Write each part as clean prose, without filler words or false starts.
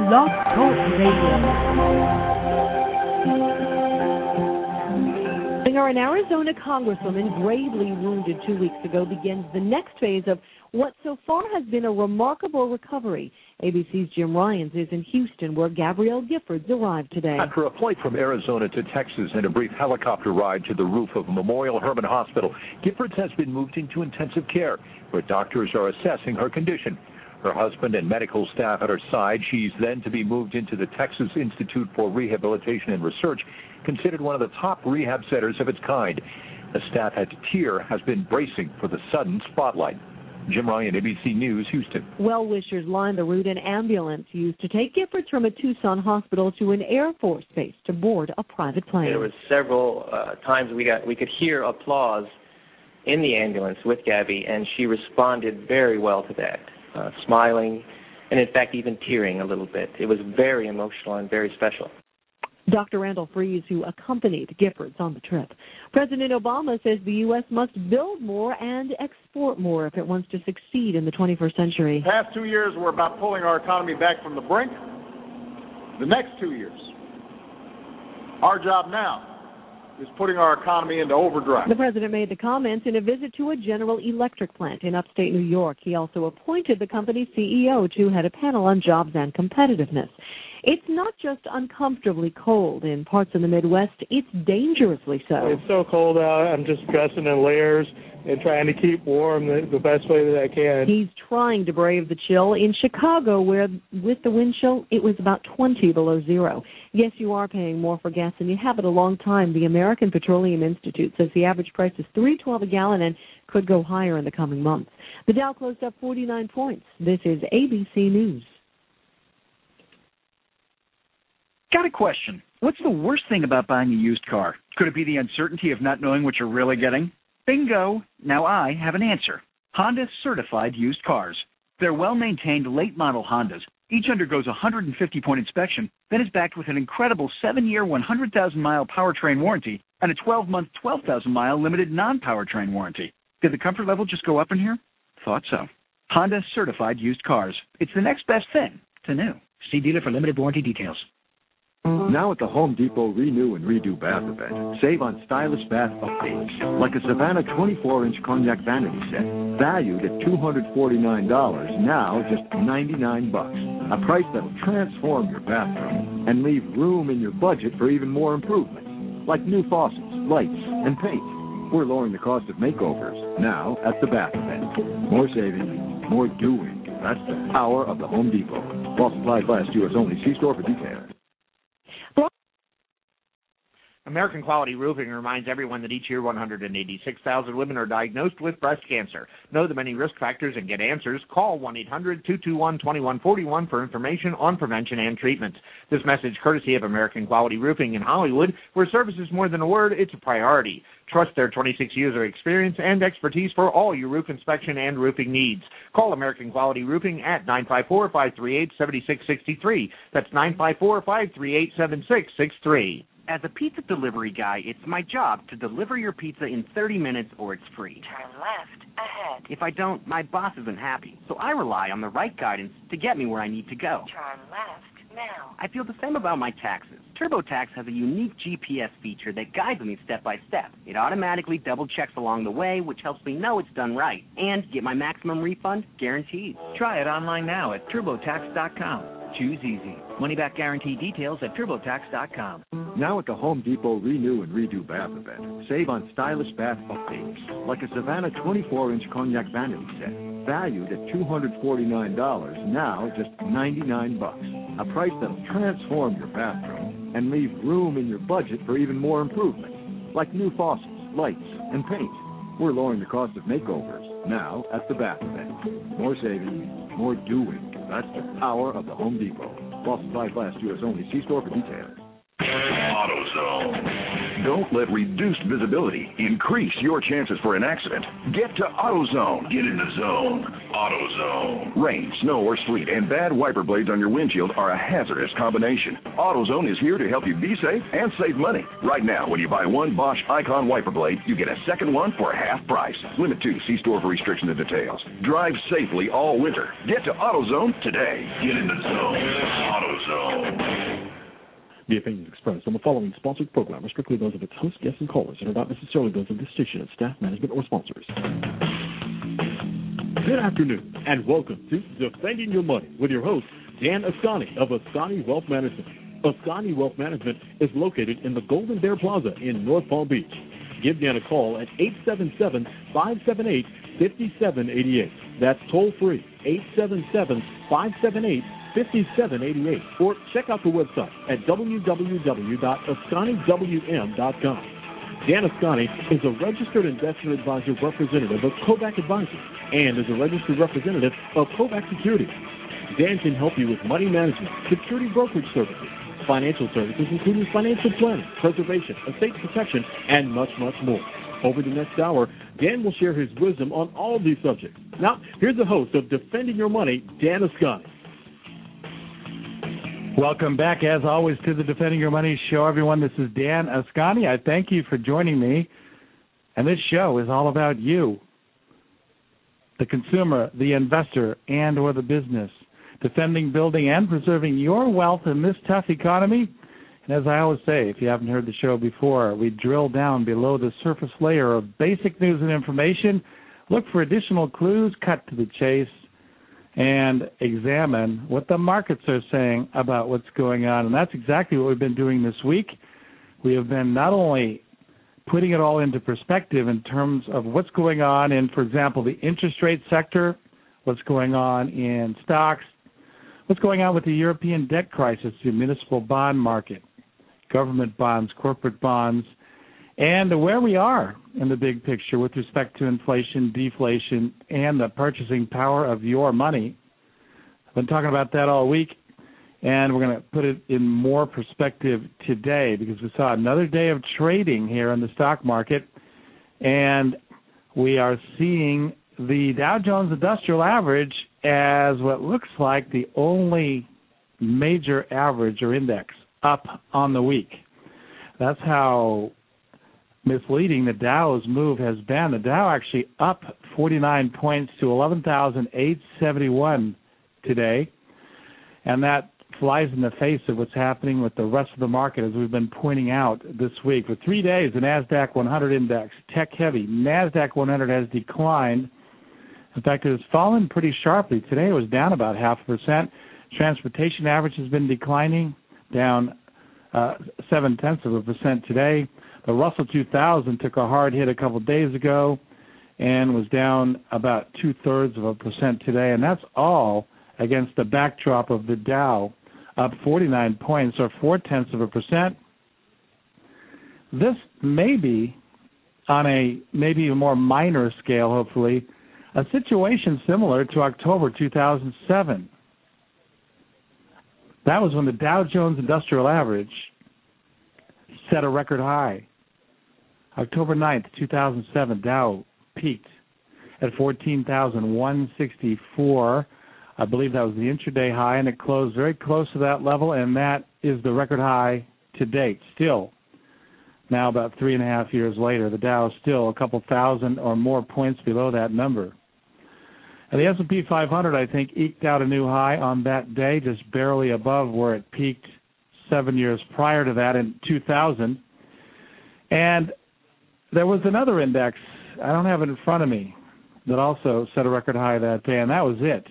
Blog Talk Radio. An Arizona congresswoman gravely wounded 2 weeks ago begins the next phase of what so far has been a remarkable recovery. ABC's Jim Ryans is in Houston, where Gabrielle Giffords arrived today. After a flight from Arizona to Texas and a brief helicopter ride to the roof of Memorial Hermann Hospital, Giffords has been moved into intensive care, where doctors are assessing her condition. Her husband and medical staff at her side. She's then to be moved into the Texas Institute for Rehabilitation and Research, considered one of the top rehab centers of its kind. The staff at TIER has been bracing for the sudden spotlight. Jim Ryan, ABC News, Houston. Well-wishers lined the route. An ambulance used to take Giffords from a Tucson hospital to an Air Force base to board a private plane. There was several times we could hear applause in the ambulance with Gabby, and she responded very well to that. Smiling, and in fact even tearing a little bit. It was very emotional and very special. Dr. Randall Fries, who accompanied Giffords on the trip. President Obama says the U.S. must build more and export more if it wants to succeed in the 21st century. The past 2 years were about pulling our economy back from the brink. The next 2 years, our job now is putting our economy into overdrive. The president made the comments in a visit to a General Electric plant in upstate New York. He also appointed the company's CEO to head a panel on jobs and competitiveness. It's not just uncomfortably cold in parts of the Midwest, it's dangerously so. It's so cold out, I'm just dressing in layers and trying to keep warm the best way that I can. He's trying to brave the chill in Chicago, where with the wind chill, it was about 20 below zero. Yes, you are paying more for gas than you have in a long time. The American Petroleum Institute says the average price is $3.12 a gallon and could go higher in the coming months. The Dow closed up 49 points. This is ABC News. Got a question. What's the worst thing about buying a used car? Could it be the uncertainty of not knowing what you're really getting? Bingo! Now I have an answer. Honda Certified Used Cars. They're well-maintained late-model Hondas. Each undergoes a 150-point inspection, then is backed with an incredible 7-year, 100,000-mile powertrain warranty and a 12-month, 12,000-mile limited non-powertrain warranty. Did the comfort level just go up in here? Thought so. Honda Certified Used Cars. It's the next best thing to new. See dealer for limited warranty details. Now at the Home Depot Renew and Redo Bath event, save on stylish bath updates, like a Savannah 24-inch cognac vanity set, valued at $249, now just $99. A price that'll transform your bathroom and leave room in your budget for even more improvements, like new faucets, lights, and paint. We're lowering the cost of makeovers, now at the bath event. More saving, more doing. That's the power of the Home Depot. While supplies last, U.S. only. See store for details. American Quality Roofing reminds everyone that each year 186,000 women are diagnosed with breast cancer. Know the many risk factors and get answers. Call 1-800-221-2141 for information on prevention and treatment. This message courtesy of American Quality Roofing in Hollywood, where service is more than a word, it's a priority. Trust their 26 years of experience and expertise for all your roof inspection and roofing needs. Call American Quality Roofing at 954-538-7663. That's 954-538-7663. As a pizza delivery guy, it's my job to deliver your pizza in 30 minutes or it's free. Turn left, ahead. If I don't, my boss isn't happy, so I rely on the right guidance to get me where I need to go. Turn left, now. I feel the same about my taxes. TurboTax has a unique GPS feature that guides me step by step. It automatically double-checks along the way, which helps me know it's done right, and get my maximum refund guaranteed. Try it online now at TurboTax.com. Choose easy. Money-back guarantee details at TurboTax.com. Now at the Home Depot Renew and Redo Bath event, save on stylish bath updates, like a Savannah 24-inch cognac vanity set, valued at $249, now just $99. A price that'll transform your bathroom and leave room in your budget for even more improvements, like new faucets, lights, and paint. We're lowering the cost of makeovers, now at the bath event. More saving, more doing. That's the power of the Home Depot. While supplies last, U.S. only. See store for details. AutoZone. Don't let reduced visibility increase your chances for an accident. Get to AutoZone. Get in the zone. AutoZone. Rain, snow, or sleet and bad wiper blades on your windshield are a hazardous combination. AutoZone is here to help you be safe and save money. Right now, when you buy one Bosch Icon wiper blade, you get a second one for half price. Limit 2. See store for restrictions and details. Drive safely all winter. Get to AutoZone today. Get in the zone. AutoZone. The opinions expressed on the following sponsored program are strictly those of its host, guests, and callers and are not necessarily those of this station, its staff, management, or sponsors. Good afternoon, and welcome to Defending Your Money with your host, Dan Ascani of Ascani Wealth Management. Ascani Wealth Management is located in the Golden Bear Plaza in North Palm Beach. Give Dan a call at 877-578-5788. That's toll-free, 877-578-5788. Or check out the website at www.ascaniwm.com. Dan Ascani is a registered investment advisor representative of Kovac Advisors and is a registered representative of Kovac Securities. Dan can help you with money management, security brokerage services, financial services including financial planning, preservation, estate protection, and much, much more. Over the next hour, Dan will share his wisdom on all of these subjects. Now, here's the host of Defending Your Money, Dan Ascani. Welcome back, as always, to the Defending Your Money show, everyone. This is Dan Ascani. I thank you for joining me. And this show is all about you, the consumer, the investor, and or the business, defending, building, and preserving your wealth in this tough economy. And as I always say, if you haven't heard the show before, we drill down below the surface layer of basic news and information, look for additional clues, cut to the chase, and examine what the markets are saying about what's going on. And that's exactly what we've been doing this week. We have been not only putting it all into perspective in terms of what's going on in, for example, the interest rate sector, what's going on in stocks, what's going on with the European debt crisis, the municipal bond market, government bonds, corporate bonds, and where we are in the big picture with respect to inflation, deflation, and the purchasing power of your money. I've been talking about that all week, and we're going to put it in more perspective today because we saw another day of trading here in the stock market, and we are seeing the Dow Jones Industrial Average as what looks like the only major average or index up on the week. That's how misleading the Dow's move has been. The Dow actually up 49 points to 11,871 today, and that flies in the face of what's happening with the rest of the market, as we've been pointing out this week. For 3 days, the NASDAQ 100 index, tech-heavy, NASDAQ 100 has declined. In fact, it has fallen pretty sharply. Today it was down about 0.5%. Transportation average has been declining, down 0.7% today. The Russell 2000 took a hard hit a couple of days ago and was down about 0.2% today, and that's all against the backdrop of the Dow up 49 points or 0.4%. This may be, on a maybe a more minor scale, hopefully, a situation similar to October 2007. That was when the Dow Jones Industrial Average set a record high. October 9th, 2007, Dow peaked at 14,164. I believe that was the intraday high, and it closed very close to that level, and that is the record high to date. Still, now about 3.5 years later, the Dow is still a couple thousand or more points below that number. And the S&P 500, I think, eked out a new high on that day, just barely above where it peaked 7 years prior to that in 2000. And there was another index, I don't have it in front of me, that also set a record high that day, and that was it.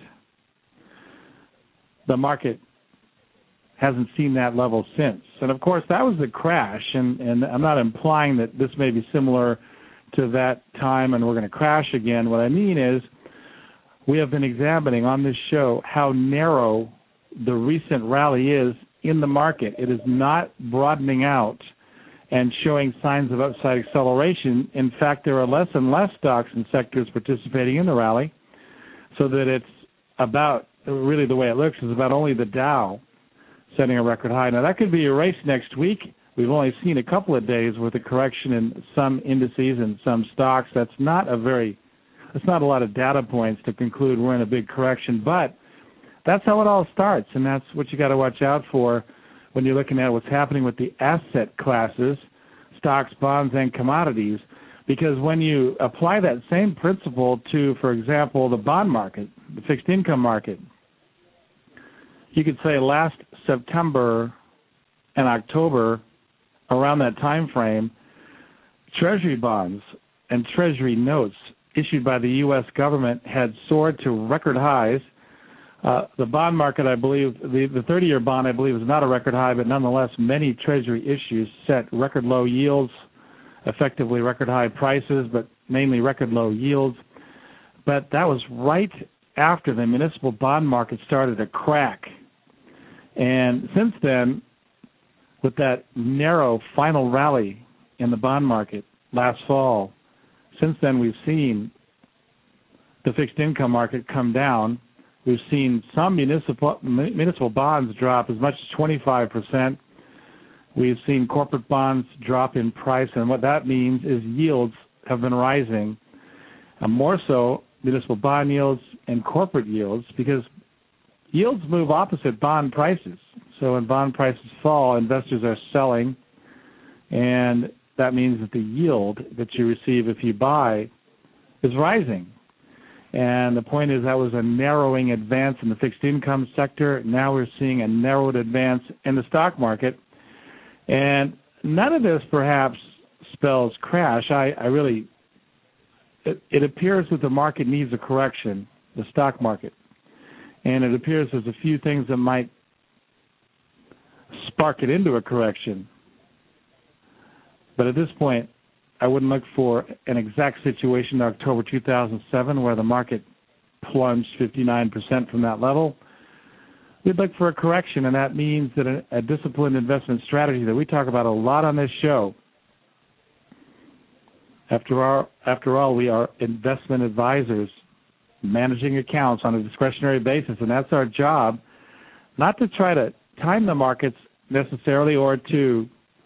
The market hasn't seen that level since. And, of course, that was the crash, and I'm not implying that this may be similar to that time and we're going to crash again. What I mean is we have been examining on this show how narrow the recent rally is in the market. It is not broadening out and showing signs of upside acceleration. In fact, there are less and less stocks and sectors participating in the rally, so that it's about, really the way it looks, is about only the Dow setting a record high. Now, that could be erased next week. We've only seen a couple of days with a correction in some indices and some stocks. That's not a very it's not a lot of data points to conclude we're in a big correction, but that's how it all starts, and that's what you got to watch out for when you're looking at what's happening with the asset classes, stocks, bonds, and commodities, because when you apply that same principle to, for example, the bond market, the fixed income market, you could say last September and October, around that time frame, Treasury bonds and Treasury notes issued by the U.S. government had soared to record highs. The bond market, I believe, the 30-year bond, I believe, is not a record high, but nonetheless, many Treasury issues set record low yields, effectively record high prices, but mainly record low yields. But that was right after the municipal bond market started to crack. And since then, with that narrow final rally in the bond market last fall, since then we've seen the fixed income market come down. We've seen some municipal bonds drop as much as 25%. We've seen corporate bonds drop in price, and what that means is yields have been rising, and more so municipal bond yields and corporate yields, because yields move opposite bond prices. So when bond prices fall, investors are selling, and that means that the yield that you receive if you buy is rising. And the point is that was a narrowing advance in the fixed income sector. Now we're seeing a narrowed advance in the stock market. And none of this perhaps spells crash. It appears that the market needs a correction, the stock market. And it appears there's a few things that might spark it into a correction. But at this point, I wouldn't look for an exact situation in October 2007 where the market plunged 59% from that level. We'd look for a correction, and that means that a disciplined investment strategy that we talk about a lot on this show. After all, we are investment advisors managing accounts on a discretionary basis, and that's our job, not to try to time the markets necessarily or to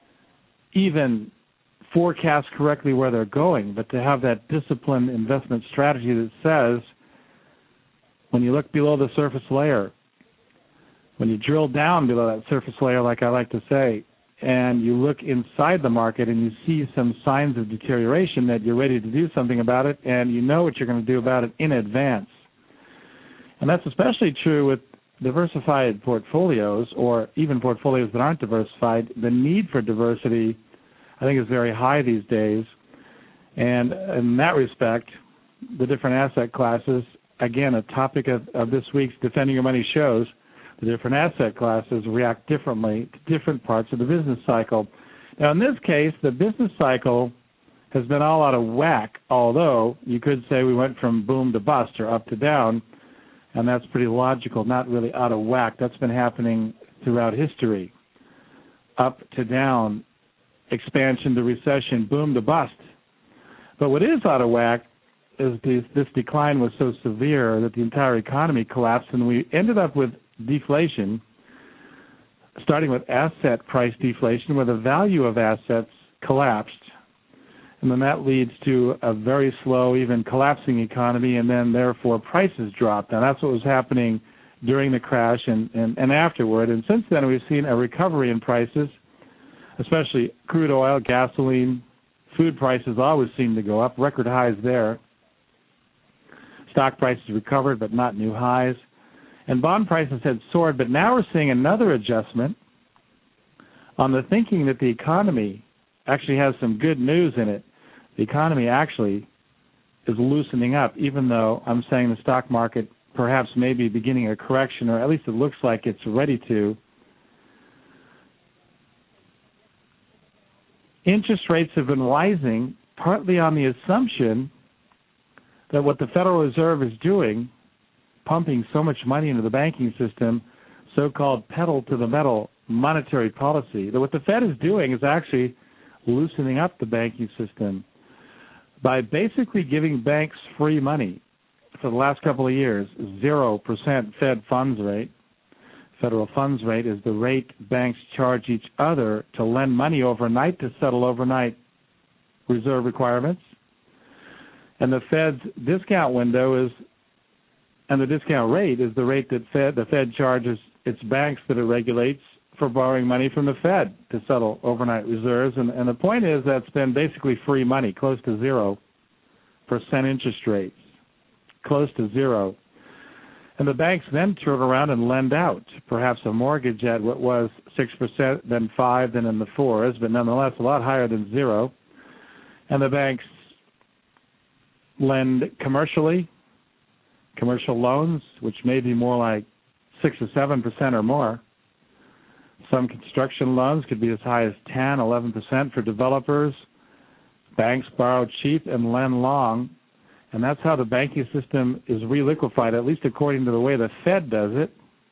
even forecast correctly where they're going, but to have that disciplined investment strategy that says when you look below the surface layer, when you drill down below that surface layer, like I like to say, and you look inside the market and you see some signs of deterioration, that you're ready to do something about it, and you know what you're going to do about it in advance. And that's especially true with diversified portfolios, or even portfolios that aren't diversified. The need for diversity, I think, is very high these days. And in that respect, the different asset classes, again, a topic of this week's Defending Your Money shows, the different asset classes react differently to different parts of the business cycle. Now, in this case, the business cycle has been all out of whack, although you could say we went from boom to bust or up to down, and that's pretty logical, not really out of whack. That's been happening throughout history, up to down, expansion to recession, boom to bust. But what is out of whack is this decline was so severe that the entire economy collapsed, and we ended up with deflation, starting with asset price deflation, where the value of assets collapsed. And then that leads to a very slow, even collapsing economy, and then therefore prices dropped. Now that's what was happening during the crash and afterward. And since then we've seen a recovery in prices, especially crude oil, gasoline, food prices always seem to go up, record highs there. Stock prices recovered, but not new highs. And bond prices had soared, but now we're seeing another adjustment on the thinking that the economy actually has some good news in it. The economy actually is loosening up, even though I'm saying the stock market perhaps may be beginning a correction, or at least it looks like it's ready to. Interest rates have been rising, partly on the assumption that what the Federal Reserve is doing, pumping so much money into the banking system, so-called pedal-to-the-metal monetary policy, that what the Fed is doing is actually loosening up the banking system by basically giving banks free money for the last couple of years, 0% Fed funds rate. Federal funds rate is the rate banks charge each other to lend money overnight to settle overnight reserve requirements. And the Fed's discount window is, and the discount rate is the rate that the Fed charges its banks that it regulates for borrowing money from the Fed to settle overnight reserves. And the point is that's been basically free money, close to 0% interest rates, close to 0. And the banks then turn around and lend out, perhaps a mortgage at what was 6%, then 5%, then in the 4s, but nonetheless a lot higher than 0. And the banks lend commercially, commercial loans, which may be more like 6 or 7% or more. Some construction loans could be as high as 10, 11% for developers. Banks borrow cheap and lend long. And that's how the banking system is reliquefied, at least according to the way the Fed does it.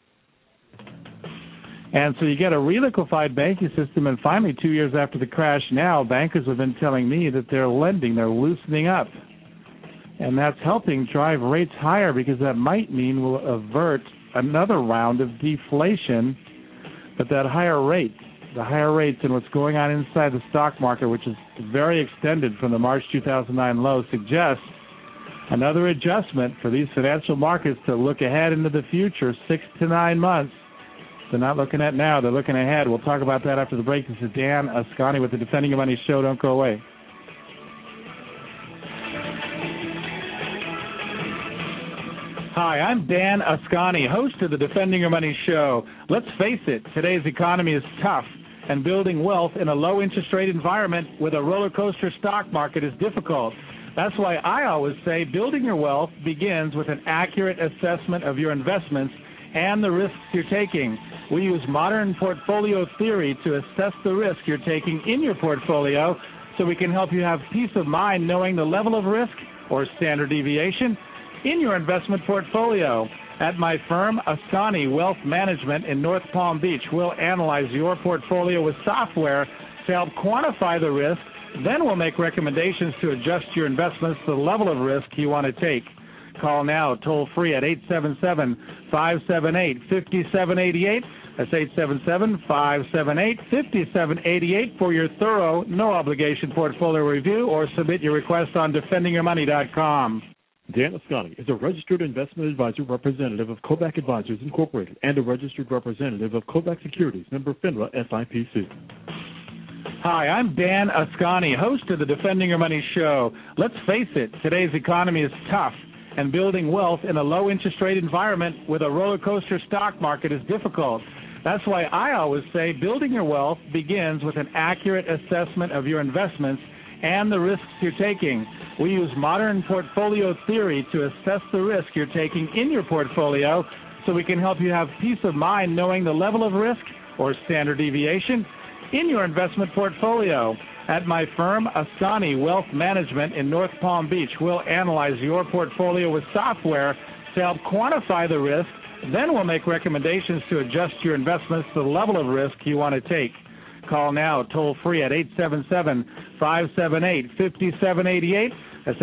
And so you get a reliquefied banking system, and finally, 2 years after the crash now, bankers have been telling me that they're lending, they're loosening up. And that's helping drive rates higher because that might mean we'll avert another round of deflation. But that higher rate, the higher rates and what's going on inside the stock market, which is very extended from the March 2009 low, suggests another adjustment for these financial markets to look ahead into the future, 6 to 9 months. They're not looking at now, they're looking ahead. We'll talk about that after the break. This is Dan Ascani with the Defending Your Money Show. Don't go away. Hi, I'm Dan Ascani, host of the Defending Your Money Show. Let's face it, today's economy is tough, and building wealth in a low-interest rate environment with a roller coaster stock market is difficult. That's why I always say building your wealth begins with an accurate assessment of your investments and the risks you're taking. We use modern portfolio theory to assess the risk you're taking in your portfolio so we can help you have peace of mind knowing the level of risk or standard deviation in your investment portfolio. At my firm, Ascani Wealth Management in North Palm Beach, we'll analyze your portfolio with software to help quantify the risk. Then we'll make recommendations to adjust your investments to the level of risk you want to take. Call now, toll free at 877-578-5788. That's 877-578-5788 for your thorough, no-obligation portfolio review, or submit your request on defendingyourmoney.com. Dan Ascani is a registered investment advisor representative of Kobach Advisors Incorporated and a registered representative of Kobach Securities, member FINRA SIPC. Hi, I'm Dan Ascani, host of the Defending Your Money Show. Let's face it, today's economy is tough, and building wealth in a low-interest rate environment with a roller coaster stock market is difficult. That's why I always say building your wealth begins with an accurate assessment of your investments and the risks you're taking. We use modern portfolio theory to assess the risk you're taking in your portfolio so we can help you have peace of mind knowing the level of risk or standard deviation in your investment portfolio. At my firm, Ascani Wealth Management in North Palm Beach, we'll analyze your portfolio with software to help quantify the risk. Then we'll make recommendations to adjust your investments to the level of risk you want to take. Call now, toll free at 877-578-5788. That's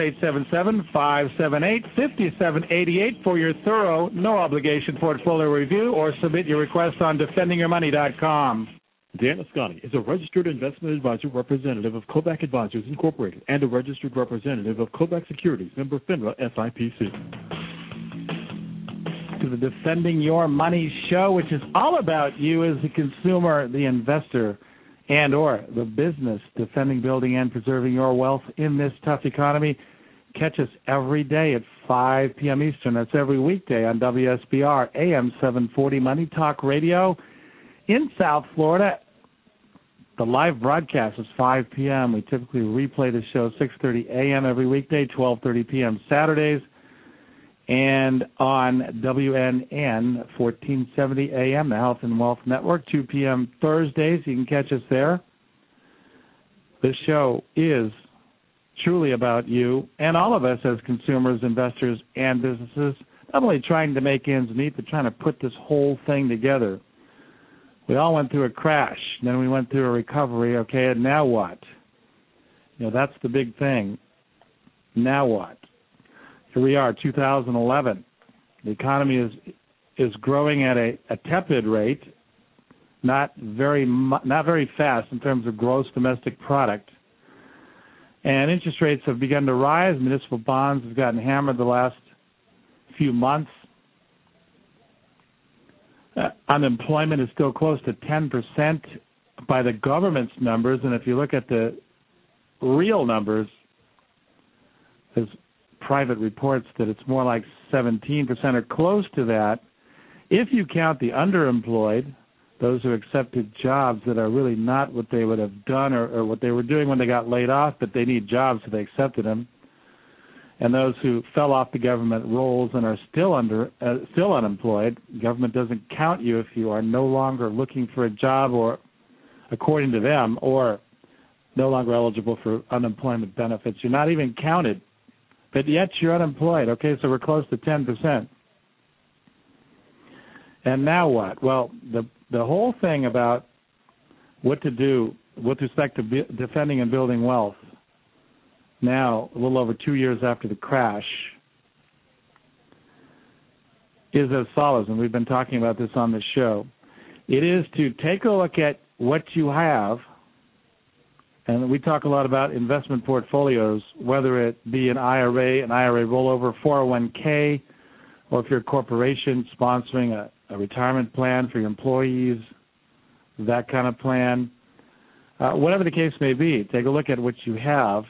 877-578-5788 for your thorough, no-obligation portfolio review, or submit your request on defendingyourmoney.com. Dan Ascani is a registered investment advisor representative of Kobach Advisors Incorporated and a registered representative of Kobach Securities, member FINRA SIPC. To the Defending Your Money Show, which is all about you as the consumer, the investor, and or the business, defending, building, and preserving your wealth in this tough economy. Catch us every day at 5 p.m. Eastern. That's every weekday on WSBR, AM 740 Money Talk Radio. In South Florida, the live broadcast is 5 p.m. We typically replay the show 6:30 a.m. every weekday, 12:30 p.m. Saturdays, and on WNN 1470 a.m., the Health and Wealth Network, 2 p.m. Thursdays. You can catch us there. This show is truly about you and all of us as consumers, investors, and businesses, not only trying to make ends meet, but trying to put this whole thing together. We all went through a crash, then we went through a recovery, okay, and now what? You know, that's the big thing. Now what? Here we are, 2011. The economy is growing at a tepid rate, not very fast in terms of gross domestic product. And interest rates have begun to rise. Municipal bonds have gotten hammered the last few months. Unemployment is still close to 10% by the government's numbers, and if you look at the real numbers, there's private reports that it's more like 17% or close to that. If you count the underemployed, those who accepted jobs that are really not what they would have done or what they were doing when they got laid off, but they need jobs, so they accepted them, and those who fell off the government rolls and are still unemployed, government doesn't count you if you are no longer looking for a job or, according to them, or no longer eligible for unemployment benefits. You're not even counted, but yet you're unemployed. Okay, so we're close to 10%. And now what? Well, the whole thing about what to do with respect to defending and building wealth, now, a little over 2 years after the crash, is as follows, and we've been talking about this on the show. It is to take a look at what you have, and we talk a lot about investment portfolios, whether it be an IRA rollover, 401k, or if you're a corporation sponsoring a retirement plan for your employees, that kind of plan. Whatever the case may be, take a look at what you have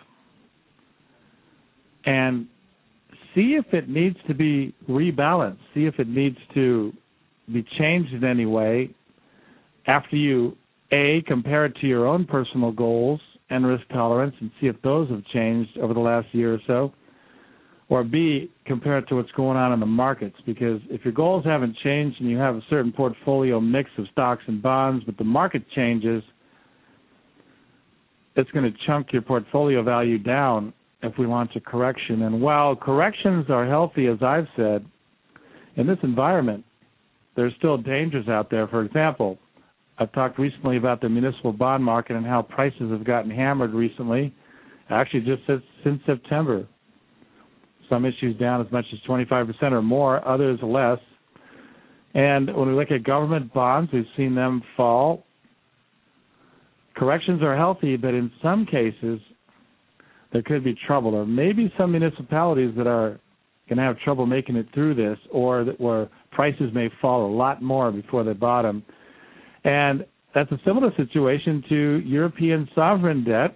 and see if it needs to be rebalanced, see if it needs to be changed in any way after you, A, compare it to your own personal goals and risk tolerance and see if those have changed over the last year or so, or B, compare it to what's going on in the markets, because if your goals haven't changed and you have a certain portfolio mix of stocks and bonds, but the market changes, it's going to chunk your portfolio value down if we launch a correction. And while corrections are healthy, as I've said, in this environment, there's still dangers out there. For example, I've talked recently about the municipal bond market and how prices have gotten hammered recently, actually just since September. Some issues down as much as 25% or more, others less. And when we look at government bonds, we've seen them fall. Corrections are healthy, but in some cases, there could be trouble. Or maybe some municipalities that are going to have trouble making it through this, or where prices may fall a lot more before they bottom. And that's a similar situation to European sovereign debt,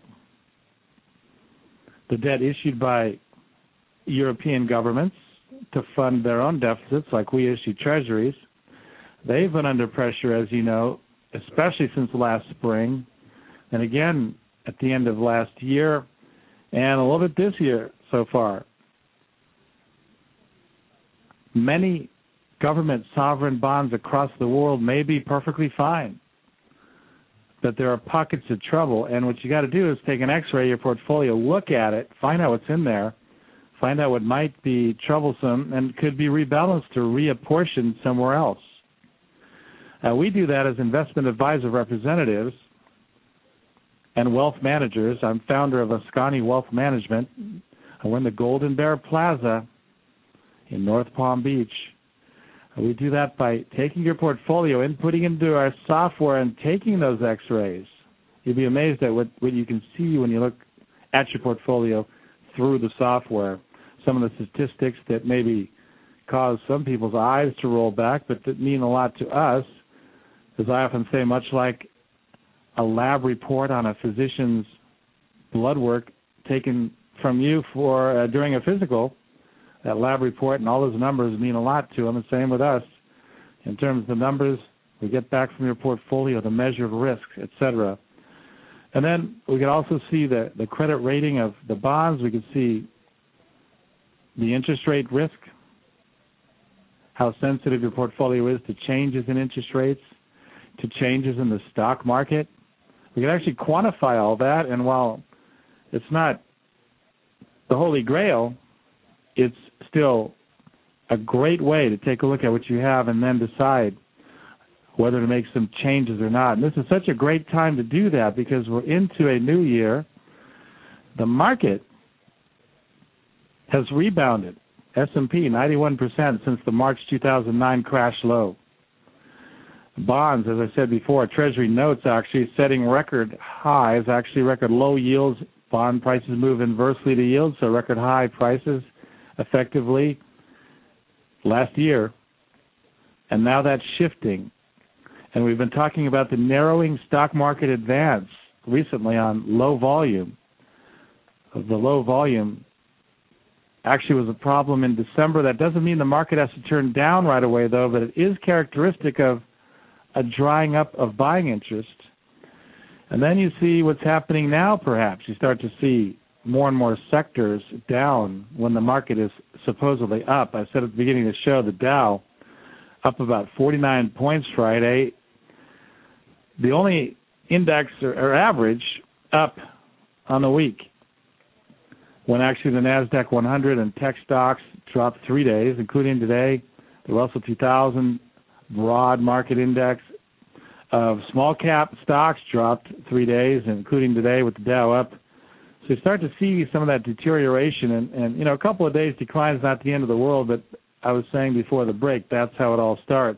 the debt issued by European governments to fund their own deficits, like we issue treasuries. They've been under pressure, as you know, especially since last spring, and again at the end of last year, and a little bit this year so far. Many government sovereign bonds across the world may be perfectly fine, but there are pockets of trouble, and what you got to do is take an x-ray of your portfolio, look at it, find out what's in there, find out what might be troublesome and could be rebalanced or reapportioned somewhere else. We do that as investment advisor representatives and wealth managers. I'm founder of Ascani Wealth Management. We're in the Golden Bear Plaza in North Palm Beach. We do that by taking your portfolio, inputting into our software, and taking those x-rays. You'll be amazed at what you can see when you look at your portfolio through the software. Some of the statistics that maybe cause some people's eyes to roll back, but that mean a lot to us, as I often say, much like a lab report on a physician's blood work taken from you for during a physical. That lab report and all those numbers mean a lot to them. The same with us. In terms of the numbers we get back from your portfolio, the measure of risk, etc. And then we can also see the credit rating of the bonds. We can see the interest rate risk, how sensitive your portfolio is to changes in interest rates, to changes in the stock market. We can actually quantify all that, and while it's not the Holy Grail, it's still a great way to take a look at what you have and then decide whether to make some changes or not. And this is such a great time to do that because we're into a new year. The market has rebounded. S&P 91% since the March 2009 crash low. Bonds, as I said before, Treasury notes actually setting record highs, actually record low yields Bond prices move inversely to yield, so record high prices effectively last year. And now that's shifting. And we've been talking about the narrowing stock market advance recently on low volume. The low volume actually was a problem in December. That doesn't mean the market has to turn down right away, though, but it is characteristic of a drying up of buying interest. And then you see what's happening now, perhaps. You start to see more and more sectors down when the market is supposedly up. I said at the beginning of the show, the Dow up about 49 points Friday. The only index or average up on the week, when actually the NASDAQ 100 and tech stocks dropped 3 days, including today. The Russell 2000 broad market index of small cap stocks dropped 3 days, including today with the Dow up. So you start to see some of that deterioration, and you know, a couple of days decline is not the end of the world, but I was saying before the break, that's how it all starts.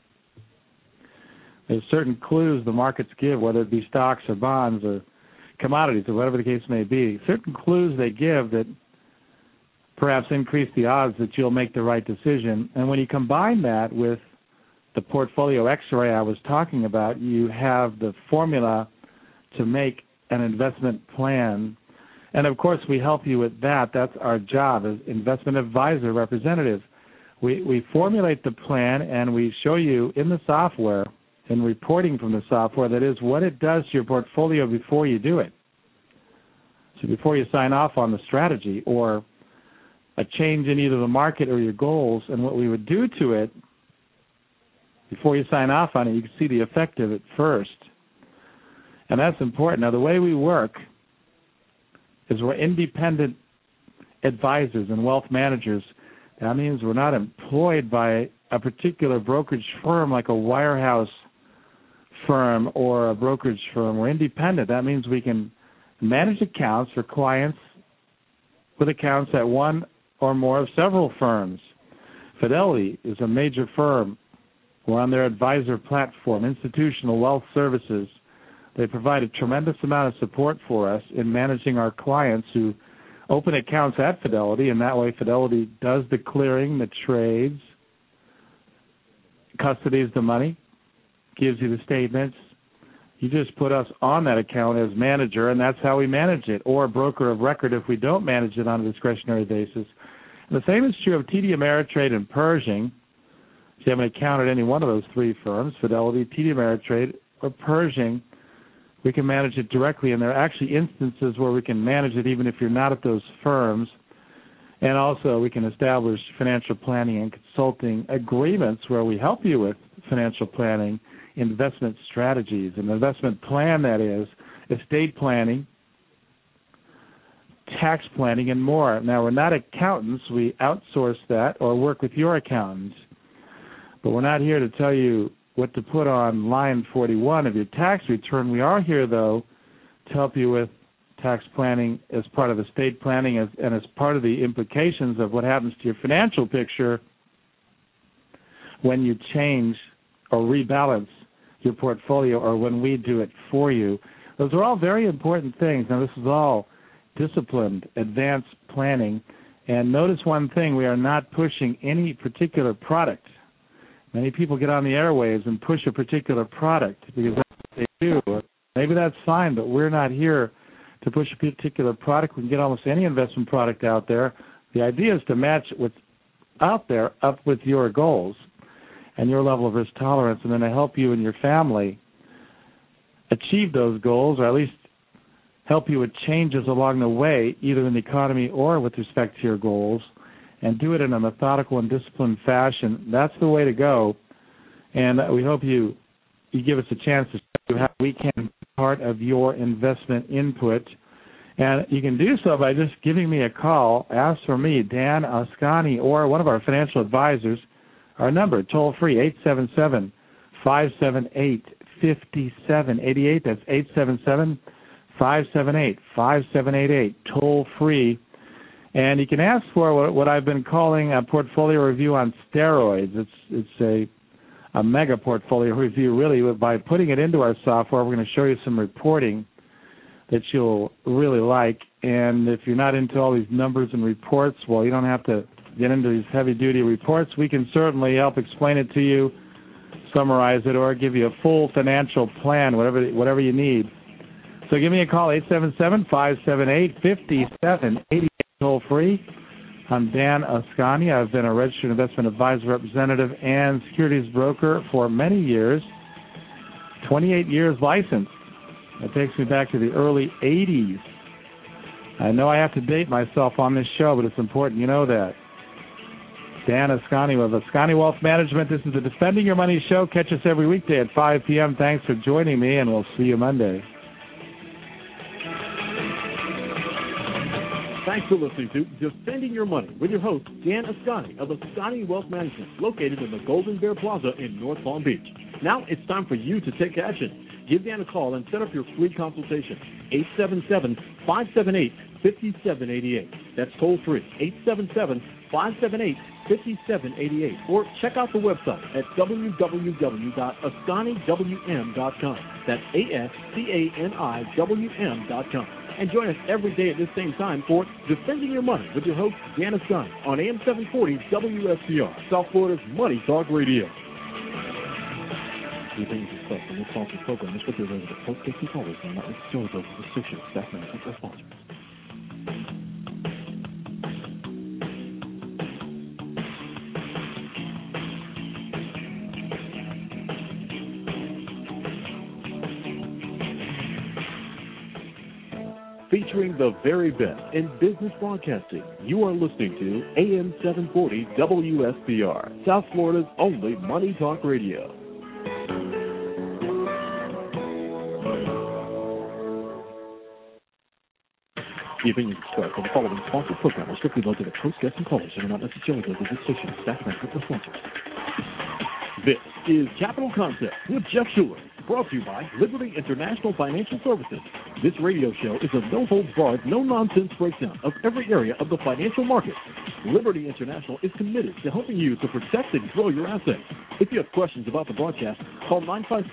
There's certain clues the markets give, whether it be stocks or bonds or commodities or whatever the case may be, certain clues they give that perhaps increase the odds that you'll make the right decision. And when you combine that with the portfolio X-ray I was talking about, you have the formula to make an investment plan. And, of course, we help you with that. That's our job as investment advisor representative. We formulate the plan, and we show you in the software, in reporting from the software, that is what it does to your portfolio before you do it. So before you sign off on the strategy or a change in either the market or your goals, and what we would do to it, before you sign off on it, you can see the effect of it first. And that's important. Now, the way we work is we're independent advisors and wealth managers. That means we're not employed by a particular brokerage firm like a wirehouse firm or a brokerage firm. We're independent. That means we can manage accounts for clients with accounts at one or more of several firms. Fidelity is a major firm. We're on their advisor platform, Institutional Wealth Services. They provide a tremendous amount of support for us in managing our clients who open accounts at Fidelity, and that way Fidelity does the clearing, the trades, custodies the money, gives you the statements. You just put us on that account as manager, and that's how we manage it, or broker of record if we don't manage it on a discretionary basis. And the same is true of TD Ameritrade and Pershing. If you have an account at any one of those three firms, Fidelity, TD Ameritrade, or Pershing, we can manage it directly, and there are actually instances where we can manage it even if you're not at those firms. And also we can establish financial planning and consulting agreements where we help you with financial planning, investment strategies, an investment plan, that is, estate planning, tax planning, and more. Now, we're not accountants. We outsource that or work with your accountants. But we're not here to tell you what to put on line 41 of your tax return. We are here, though, to help you with tax planning as part of estate planning and as part of the implications of what happens to your financial picture when you change or rebalance your portfolio or when we do it for you. Those are all very important things. Now, this is all disciplined, advanced planning. And notice one thing, we are not pushing any particular product. Many people get on the airwaves and push a particular product because that's what they do. Maybe that's fine, but we're not here to push a particular product. We can get almost any investment product out there. The idea is to match what's out there up with your goals and your level of risk tolerance, and then to help you and your family achieve those goals, or at least help you with changes along the way, either in the economy or with respect to your goals, and do it in a methodical and disciplined fashion. That's the way to go. And we hope you give us a chance to show you how we can be part of your investment input. And you can do so by just giving me a call. Ask for me, Dan Ascani, or one of our financial advisors. Our number, toll-free, 877-578-5788. That's 877-578-5788, toll-free. And you can ask for what I've been calling a portfolio review on steroids. It's a mega portfolio review, really. By putting it into our software, we're going to show you some reporting that you'll really like. And if you're not into all these numbers and reports, well, you don't have to get into these heavy-duty reports. We can certainly help explain it to you, summarize it, or give you a full financial plan, whatever you need. So give me a call, 877-578-5788, toll-free. I'm Dan Ascani. I've been a registered investment advisor, representative, and securities broker for many years, 28 years licensed. That takes me back to the early 80s. I know I have to date myself on this show, but it's important you know that. Dan Ascani with Ascani Wealth Management. This is the Defending Your Money show. Catch us every weekday at 5 p.m. Thanks for joining me, and we'll see you Monday. Thanks for listening to Defending Your Money with your host, Dan Ascani of Ascani Wealth Management, located in the Golden Bear Plaza in North Palm Beach. Now it's time for you to take action. Give Dan a call and set up your free consultation, 877-578-5788. That's toll-free, 877-578-5788. Or check out the website at www.ascaniwm.com. That's ASCANIWM.com. And join us every day at this same time for Defending Your Money with your host, Dan Ascani, on AM 740 WSBR, South Florida's Money Talk Radio. The things discussed in this sponsored program is what they're related to post-case callers and not necessarily those of associates, staff management, or sponsors. Featuring the very best in business broadcasting, you are listening to AM 740 WSBR, South Florida's only Money Talk Radio. The opinions expressed on the following sponsored program are strictly those of the host, guests, and callers and are not necessarily those of the station, staff, management, or sponsors. This is Capital Concepts with Jeff Schuler, brought to you by Liberty International Financial Services. This radio show is a no-holds-barred, no-nonsense breakdown of every area of the financial market. Liberty International is committed to helping you to protect and grow your assets. If you have questions about the broadcast, call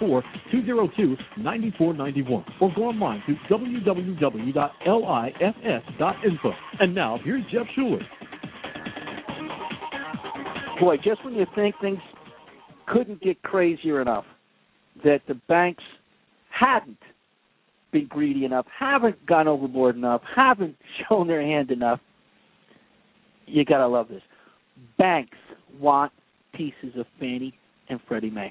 954-202-9491 or go online to www.liff.info. And now, here's Jeff Schuler. Boy, just when you think things couldn't get crazier enough, that the banks hadn't been greedy enough, haven't gone overboard enough, haven't shown their hand enough, you got to love this. Banks want pieces of Fannie and Freddie Mac.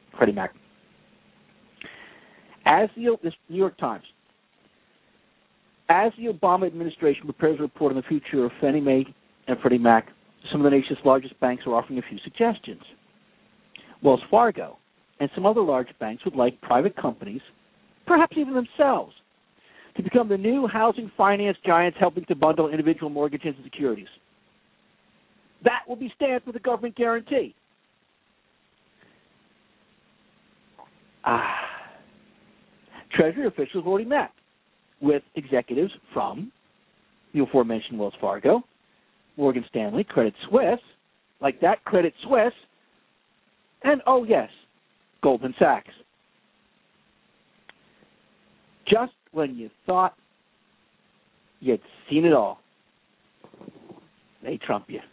As this New York Times, as the Obama administration prepares a report on the future of Fannie Mae and Freddie Mac, some of the nation's largest banks are offering a few suggestions. Wells Fargo and some other large banks would like private companies, perhaps even themselves, to become the new housing finance giants helping to bundle individual mortgages and securities. That will be stamped with a government guarantee. Treasury officials have already met with executives from the aforementioned Wells Fargo, Morgan Stanley, Credit Suisse, like that Credit Suisse, and, oh yes, Goldman Sachs. Just when you thought you'd seen it all, they trump you.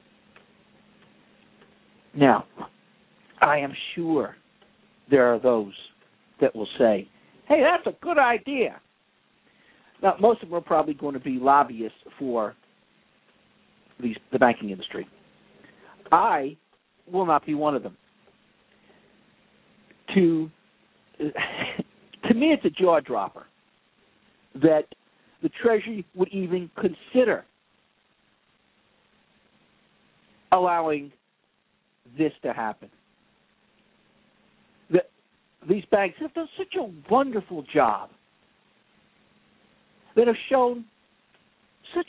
Now, I am sure there are those that will say, hey, that's a good idea. Now, most of them are probably going to be lobbyists for the banking industry. I will not be one of them. To me, it's a jaw-dropper that the Treasury would even consider allowing this to happen. These banks have done such a wonderful job that have shown such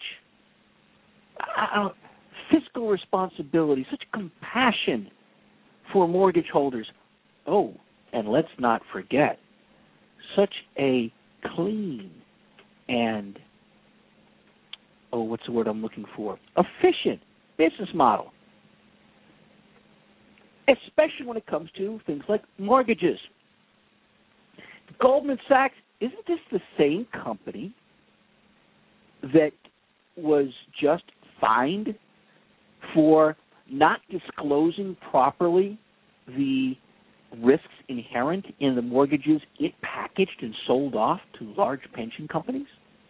fiscal responsibility, such compassion for mortgage holders. Oh, and let's not forget, such a clean and, what's the word I'm looking for? Efficient business model, especially when it comes to things like mortgages. Goldman Sachs isn't this the same company that was just fined for not disclosing properly the risks inherent in the mortgages it packaged and sold off to large pension companies?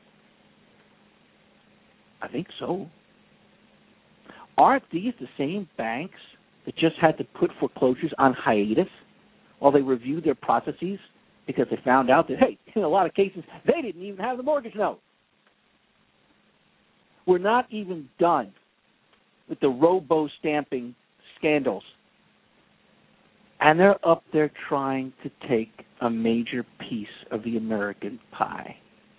I think so. Aren't these the same banks that just had to put foreclosures on hiatus while they reviewed their processes because they found out that, hey, in a lot of cases, they didn't even have the mortgage note? We're not even done with the robo-stamping scandals. And they're up there trying to take a major piece of the American pie.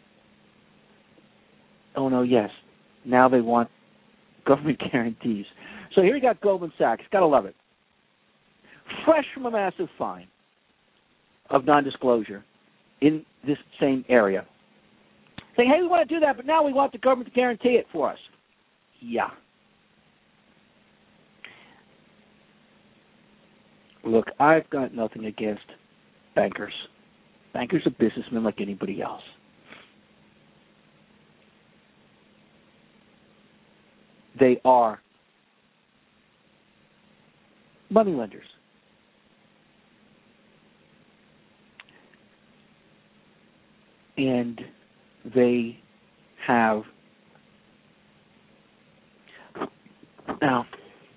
Oh, no, yes. Now they want government guarantees. So here you got Goldman Sachs. Got to love it. Fresh from a massive fine of non-disclosure in this same area. Saying, hey, we want to do that, but now we want the government to guarantee it for us. Yeah. Look, I've got nothing against bankers. Bankers are businessmen like anybody else. They are moneylenders. And they have now,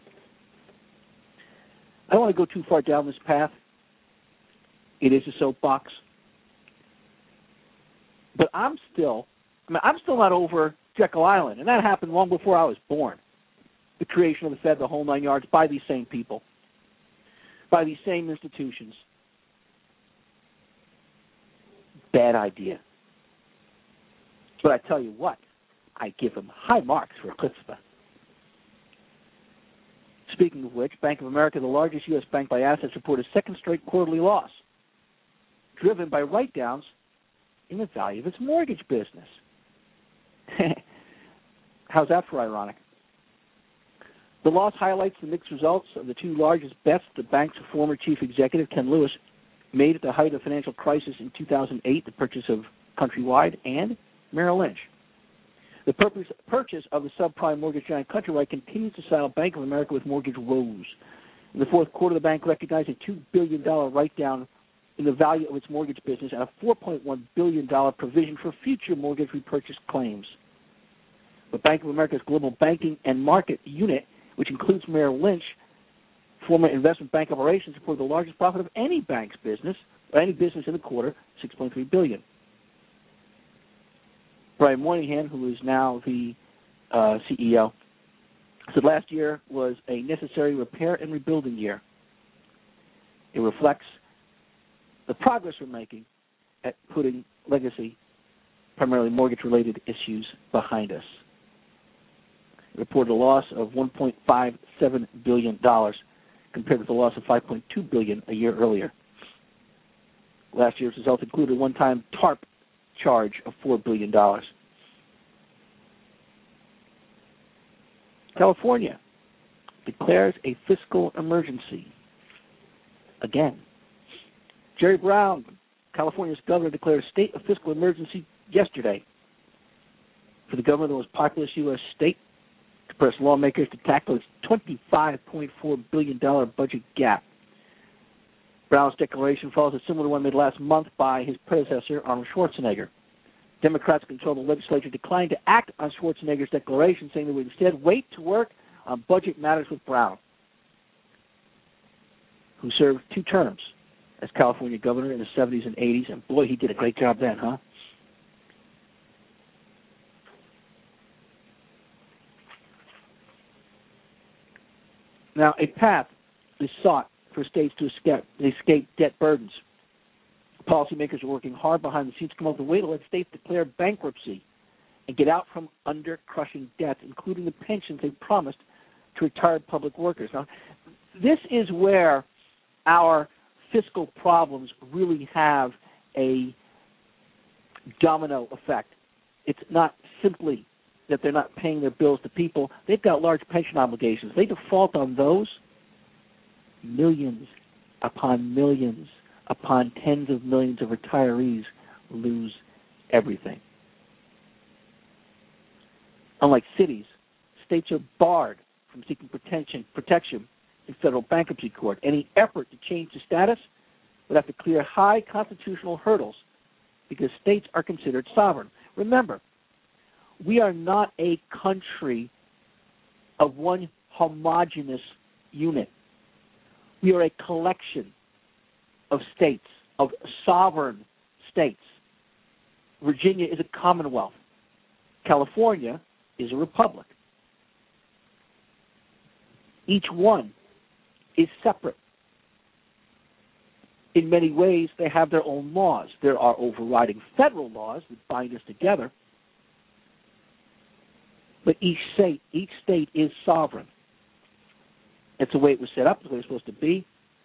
I don't want to go too far down this path. It is a soapbox. But I'm still not over Jekyll Island, and that happened long before I was born. The creation of the Fed, the whole nine yards, by these same people, by these same institutions. Bad idea. But I tell you what, I give them high marks for chutzpah. Speaking of which, Bank of America, the largest U.S. bank by assets, reported a second straight quarterly loss, driven by write-downs in the value of its mortgage business. How's that for ironic? The loss highlights the mixed results of the two largest bets the bank's former chief executive, Ken Lewis, made at the height of the financial crisis in 2008, the purchase of Countrywide and Merrill Lynch. The purchase of the subprime mortgage giant Countrywide continues to saddle Bank of America with mortgage woes. In the fourth quarter, the bank recognized a $2 billion write-down in the value of its mortgage business and a $4.1 billion provision for future mortgage repurchase claims. But Bank of America's global banking and market unit, which includes Merrill Lynch, former investment bank operations, reported the largest profit of any bank's business, or any business in the quarter, $6.3 billion. Brian Moynihan, who is now the CEO, said last year was a necessary repair and rebuilding year. It reflects the progress we're making at putting legacy, primarily mortgage-related issues, behind us. It reported a loss of $1.57 billion compared with a loss of $5.2 billion a year earlier. Last year's results included a one-time TARP charge of $4 billion. California declares a fiscal emergency. Again. Jerry Brown, California's governor, declared a state of fiscal emergency yesterday for the government of the most populous U.S. state to press lawmakers to tackle its $25.4 billion budget gap. Brown's declaration follows a similar one made last month by his predecessor, Arnold Schwarzenegger. Democrats control the legislature declined to act on Schwarzenegger's declaration, saying they would instead wait to work on budget matters with Brown, who served 2 terms as California governor in the 70s and 80s, and boy, he did a great job then, huh? Now, a path is sought for states to escape debt burdens. Policymakers are working hard behind the scenes to come up with a way to let states declare bankruptcy and get out from under crushing debts, including the pensions they promised to retired public workers. Now, this is where our fiscal problems really have a domino effect. It's not simply that they're not paying their bills to people. They've got large pension obligations. They default on those, millions upon millions upon tens of millions of retirees lose everything. Unlike cities, states are barred from seeking protection in federal bankruptcy court. Any effort to change the status would have to clear high constitutional hurdles because states are considered sovereign. Remember, we are not a country of one homogeneous unit. We are a collection of states, of sovereign states. Virginia is a commonwealth. California is a republic. Each one is separate. In many ways, they have their own laws. There are overriding federal laws that bind us together, but each state is sovereign. It's the way it was set up, it's the way it's supposed to be.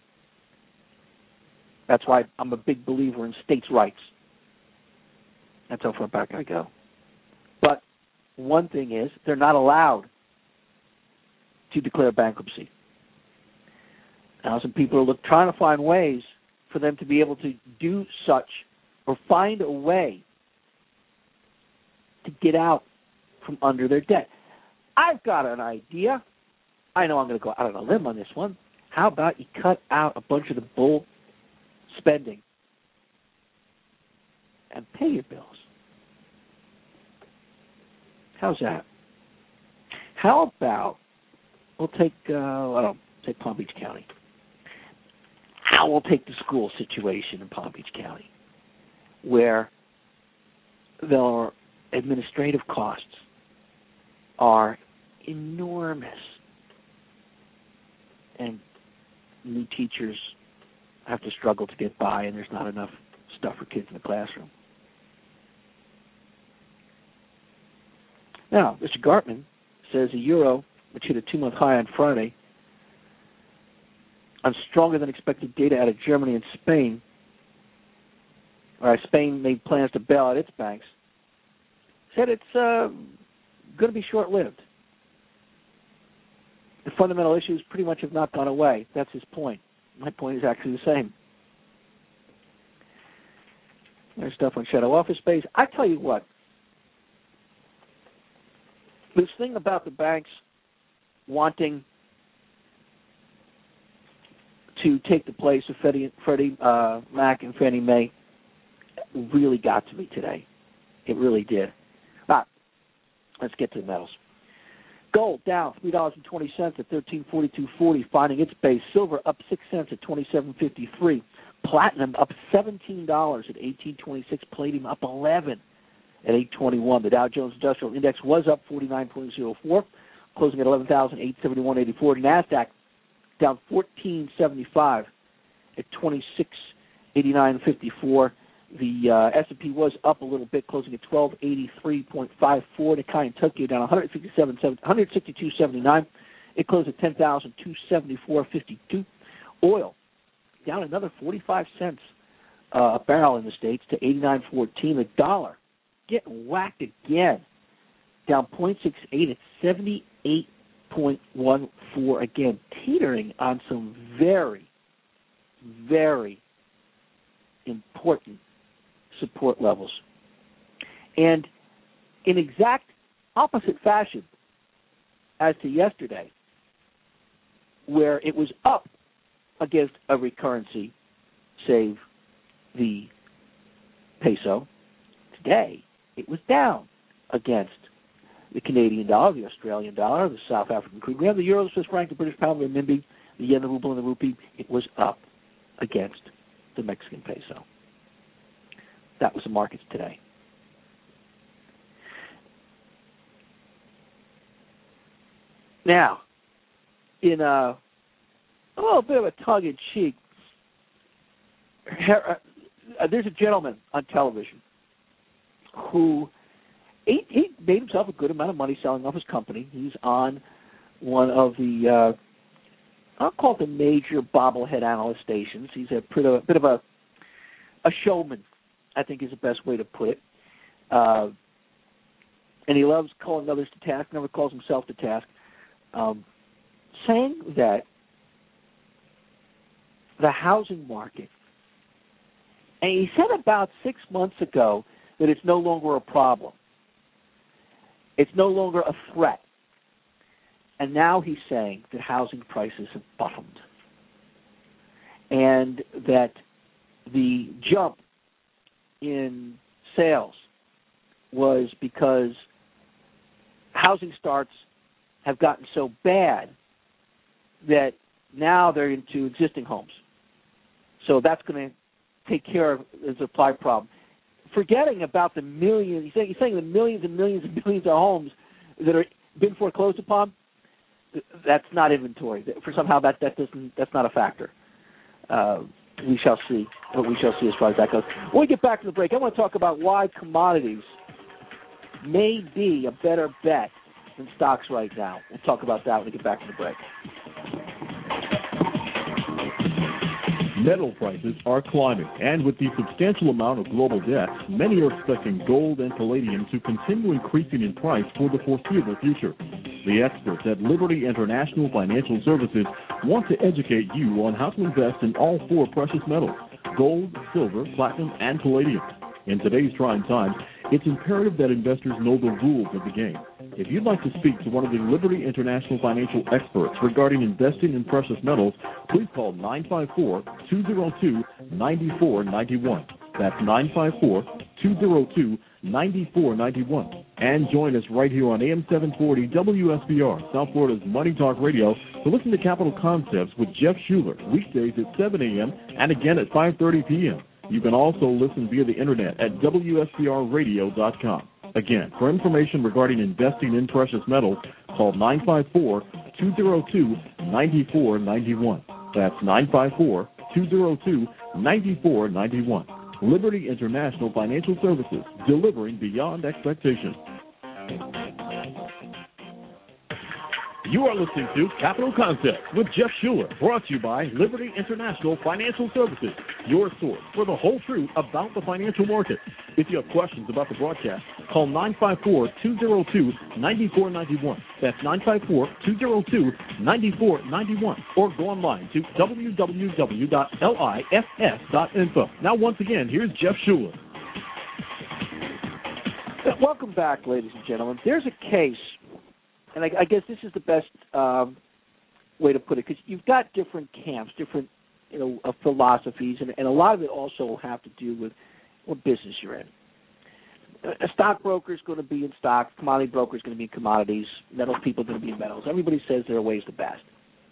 That's why I'm a big believer in states' rights. That's how far back I go. But one thing is, they're not allowed to declare bankruptcy. Now, some people are trying to find ways for them to be able to do such or find a way to get out from under their debt. I've got an idea. I know I'm going to go out on a limb on this one. How about you cut out a bunch of the bull spending and pay your bills? How's that? How about we'll take take Palm Beach County. We'll take the school situation in Palm Beach County, where their administrative costs are enormous, and new teachers have to struggle to get by, and there's not enough stuff for kids in the classroom. Now, Mr. Gartman says the euro, which hit a 2-month high on Friday, on stronger than expected data out of Germany and Spain. Spain made plans to bail out its banks. Said it's going to be short-lived. The fundamental issues pretty much have not gone away. That's his point. My point is actually the same. There's stuff on shadow office space. I tell you what, this thing about the banks wanting to take the place of Freddie Mac and Fannie Mae really got to me today. It really did. All right, let's get to the metals. Gold down $3.20 at $1342.40, finding its base. Silver up 6 cents at $27.53. Platinum up $17 at $18.26. Palladium up 11 at $8.21. The Dow Jones Industrial Index was up 49.04, closing at 11,871.84. NASDAQ down 14.75 at 26.89.54. The S&P was up a little bit, closing at 1283.54. Nikkei in Tokyo down 162.79. It closed at 10,274.52. Oil down another 45 cents a barrel in the States to 89.14. The dollar getting whacked again, down 0.68 at 78.14. Again, teetering on some very, very important support levels. And in exact opposite fashion as to yesterday, where it was up against every currency save the peso, today it was down against the Canadian dollar, the Australian dollar, the South African crude. We have the euro, the Swiss franc, the British pound, the renminbi, the yen, the ruble, and the rupee. It was up against the Mexican peso. That was the markets today. Now, in a little bit of a tongue-in-cheek, there's a gentleman on television who he made himself a good amount of money selling off his company. He's on one of the, I'll call it the major bobblehead analyst stations. He's a bit of a showman, I think is the best way to put it. And he loves calling others to task, never calls himself to task, saying that the housing market And he said about 6 months ago that it's no longer a problem. It's no longer a threat. And now he's saying that housing prices have bottomed. And that the jump in sales was because housing starts have gotten so bad that now they're into existing homes. So that's going to take care of the supply problem. Forgetting about the millions, he's saying the millions and millions and millions of homes that are been foreclosed upon. That's not inventory. For somehow that's not a factor. We shall see what we shall see as far as that goes. When we get back to the break, I want to talk about why commodities may be a better bet than stocks right now. We'll talk about that when we get back to the break. Metal prices are climbing, and with the substantial amount of global debt, many are expecting gold and palladium to continue increasing in price for the foreseeable future. The experts at Liberty International Financial Services want to educate you on how to invest in all four precious metals: gold, silver, platinum, and palladium. In today's trying times, it's imperative that investors know the rules of the game. If you'd like to speak to one of the Liberty International financial experts regarding investing in precious metals, please call 954-202-9491. That's 954-202-9491. And join us right here on AM 740 WSBR, South Florida's Money Talk Radio, to listen to Capital Concepts with Jeff Shuler, weekdays at 7 a.m. and again at 5:30 p.m. You can also listen via the internet at WSBRradio.com. Again, for information regarding investing in precious metals, call 954-202-9491. That's 954-202-9491. Liberty International Financial Services, delivering beyond expectations. You are listening to Capital Concepts with Jeff Shuler, brought to you by Liberty International Financial Services, your source for the whole truth about the financial market. If you have questions about the broadcast, call 954-202-9491. That's 954-202-9491. Or go online to www.liffs.info. Now, once again, here's Jeff Shuler. Welcome back, ladies and gentlemen. There's a case, and I guess this is the best way to put it, because you've got different camps, different philosophies, and a lot of it also will have to do with what business you're in. A stockbroker is going to be in stocks, commodity broker is going to be in commodities, metals people are going to be in metals. Everybody says their way is the best.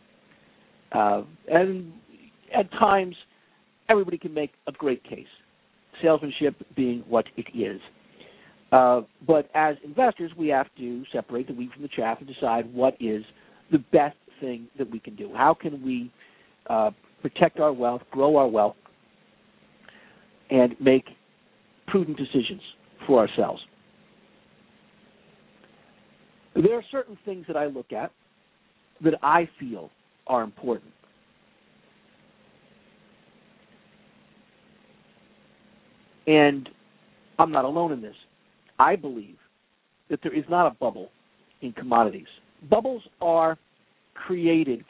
And at times, everybody can make a great case, salesmanship being what it is. But as investors, we have to separate the wheat from the chaff and decide what is the best thing that we can do. How can we protect our wealth, grow our wealth, and make prudent decisions for ourselves? There are certain things that I look at that I feel are important. And I'm not alone in this. I believe that there is not a bubble in commodities. Bubbles are created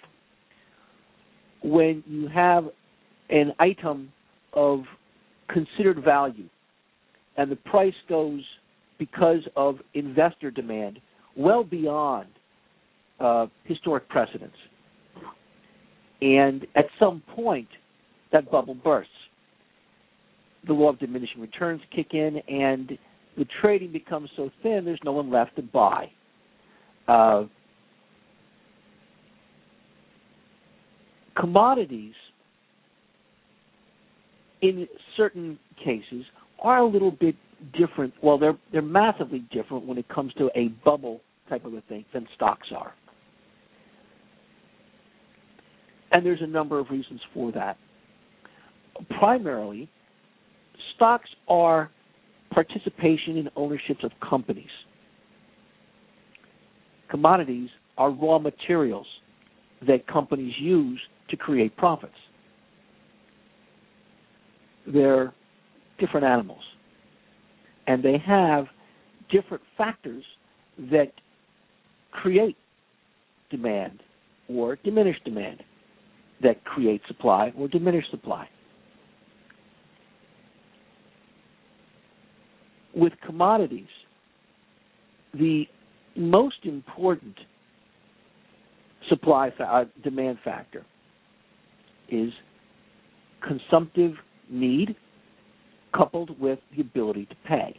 when you have an item of considered value and the price goes, because of investor demand, well beyond historic precedents. And at some point, that bubble bursts. The law of diminishing returns kick in, and the trading becomes so thin, there's no one left to buy. Commodities, in certain cases, are a little bit different. Well, they're massively different when it comes to a bubble type of a thing than stocks are. And there's a number of reasons for that. Primarily, stocks are participation in ownerships of companies. Commodities are raw materials that companies use to create profits. They're different animals, and they have different factors that create demand or diminish demand, that create supply or diminish supply. with commodities, the most important demand factor is consumptive need coupled with the ability to pay.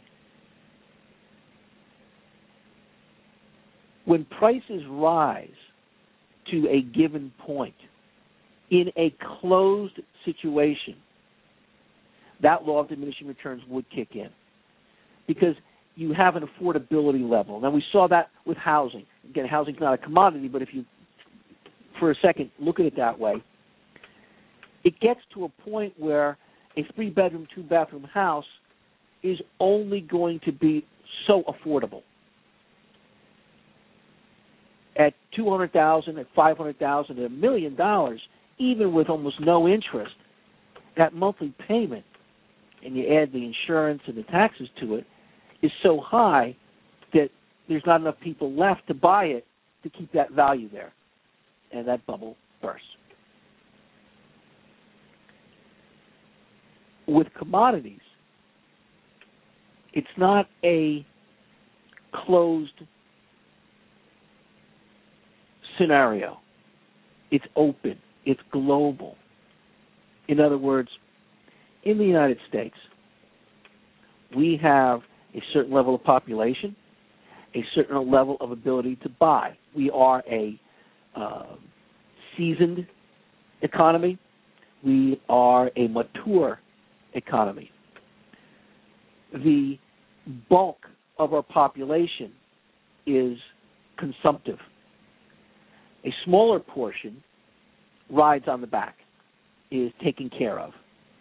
When prices rise to a given point in a closed situation, that law of diminishing returns would kick in because you have an affordability level. Now, we saw that with housing. Again, housing's not a commodity, but if you, for a second, look at it that way, it gets to a point where a 3-bedroom, 2-bathroom house is only going to be so affordable. At $200,000, at $500,000, at $1 million, even with almost no interest, that monthly payment, and you add the insurance and the taxes to it, is so high that there's not enough people left to buy it to keep that value there. And that bubble bursts. With commodities, it's not a closed scenario. It's open. It's global. In other words, in the United States, we have a certain level of population, a certain level of ability to buy. We are a seasoned economy. We are a mature economy. The bulk of our population is consumptive. A smaller portion rides on the back, is taken care of.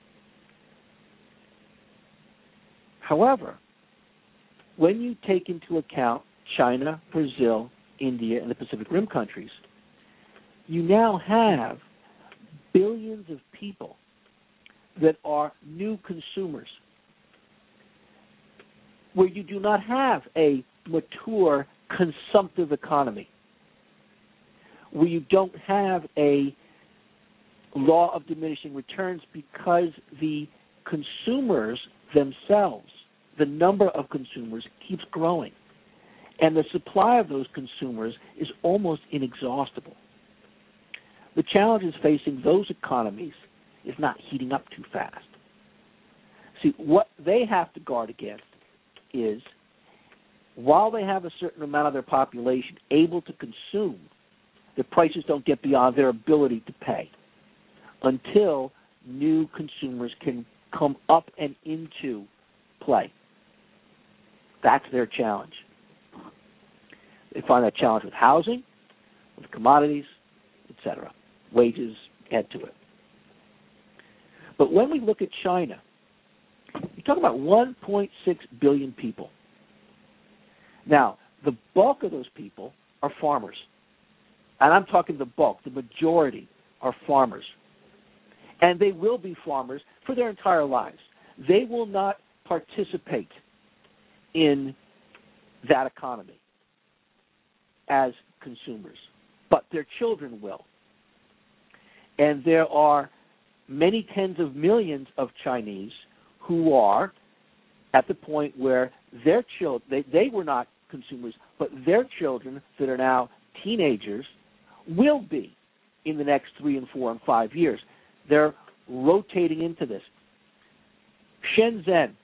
However, when you take into account China, Brazil, India, and the Pacific Rim countries, you now have billions of people that are new consumers, where you do not have a mature consumptive economy, where you don't have a law of diminishing returns because the consumers themselves, the number of consumers keeps growing, and the supply of those consumers is almost inexhaustible. The challenges facing those economies is not heating up too fast. See, what they have to guard against is, while they have a certain amount of their population able to consume, the prices don't get beyond their ability to pay until new consumers can come up and into play. That's their challenge. They find that challenge with housing, with commodities, etc. Wages add to it. But when we look at China, you talk about 1.6 billion people. Now, the bulk of those people are farmers. And I'm talking the bulk, the majority are farmers. And they will be farmers for their entire lives. They will not participate in that economy as consumers, but their children will. And there are many tens of millions of Chinese who are at the point where their children, they were not consumers, but their children that are now teenagers will be in the next 3 and 4 and 5 years. They're rotating into this. Shenzhen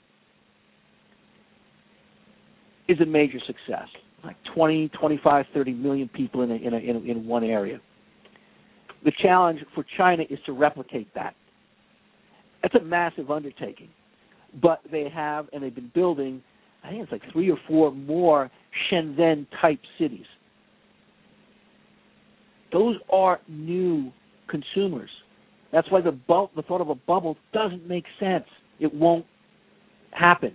is a major success, like 20, 25, 30 million people in one area. The challenge for China is to replicate that. That's a massive undertaking. But they have, and they've been building, I think it's like 3 or 4 more Shenzhen-type cities. Those are new consumers. That's why the thought of a bubble doesn't make sense. It won't happen.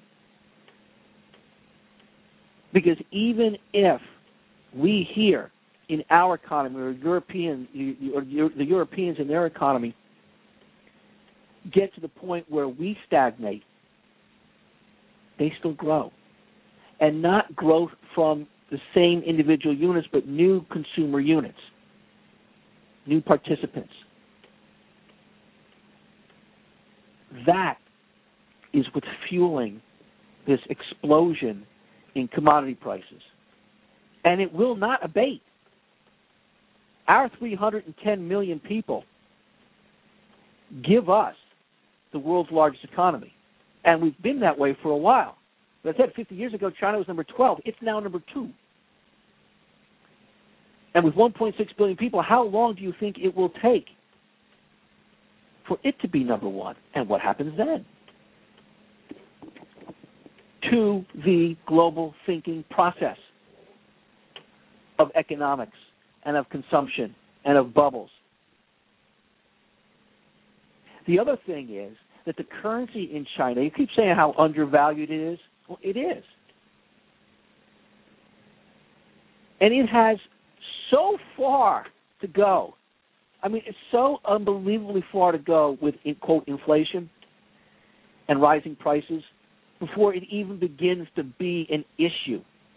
Because even if we here in our economy, or the Europeans in their economy, get to the point where we stagnate, they still grow. And not growth from the same individual units, but new consumer units, new participants. That is what's fueling this explosion in commodity prices. And it will not abate. Our 310 million people give us the world's largest economy. And we've been that way for a while. As I said, 50 years ago, China was number 12. It's now number 2. And with 1.6 billion people, how long do you think it will take for it to be number 1? And what happens then? To the global thinking process of economics and of consumption and of bubbles. The other thing is that the currency in China, you keep saying how undervalued it is. Well, it is. And it has so far to go. I mean, it's so unbelievably far to go with, quote, inflation and rising prices before it even begins to be an issue.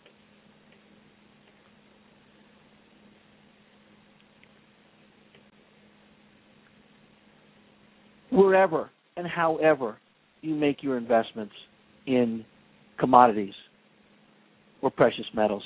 Wherever and however you make your investments in commodities or precious metals,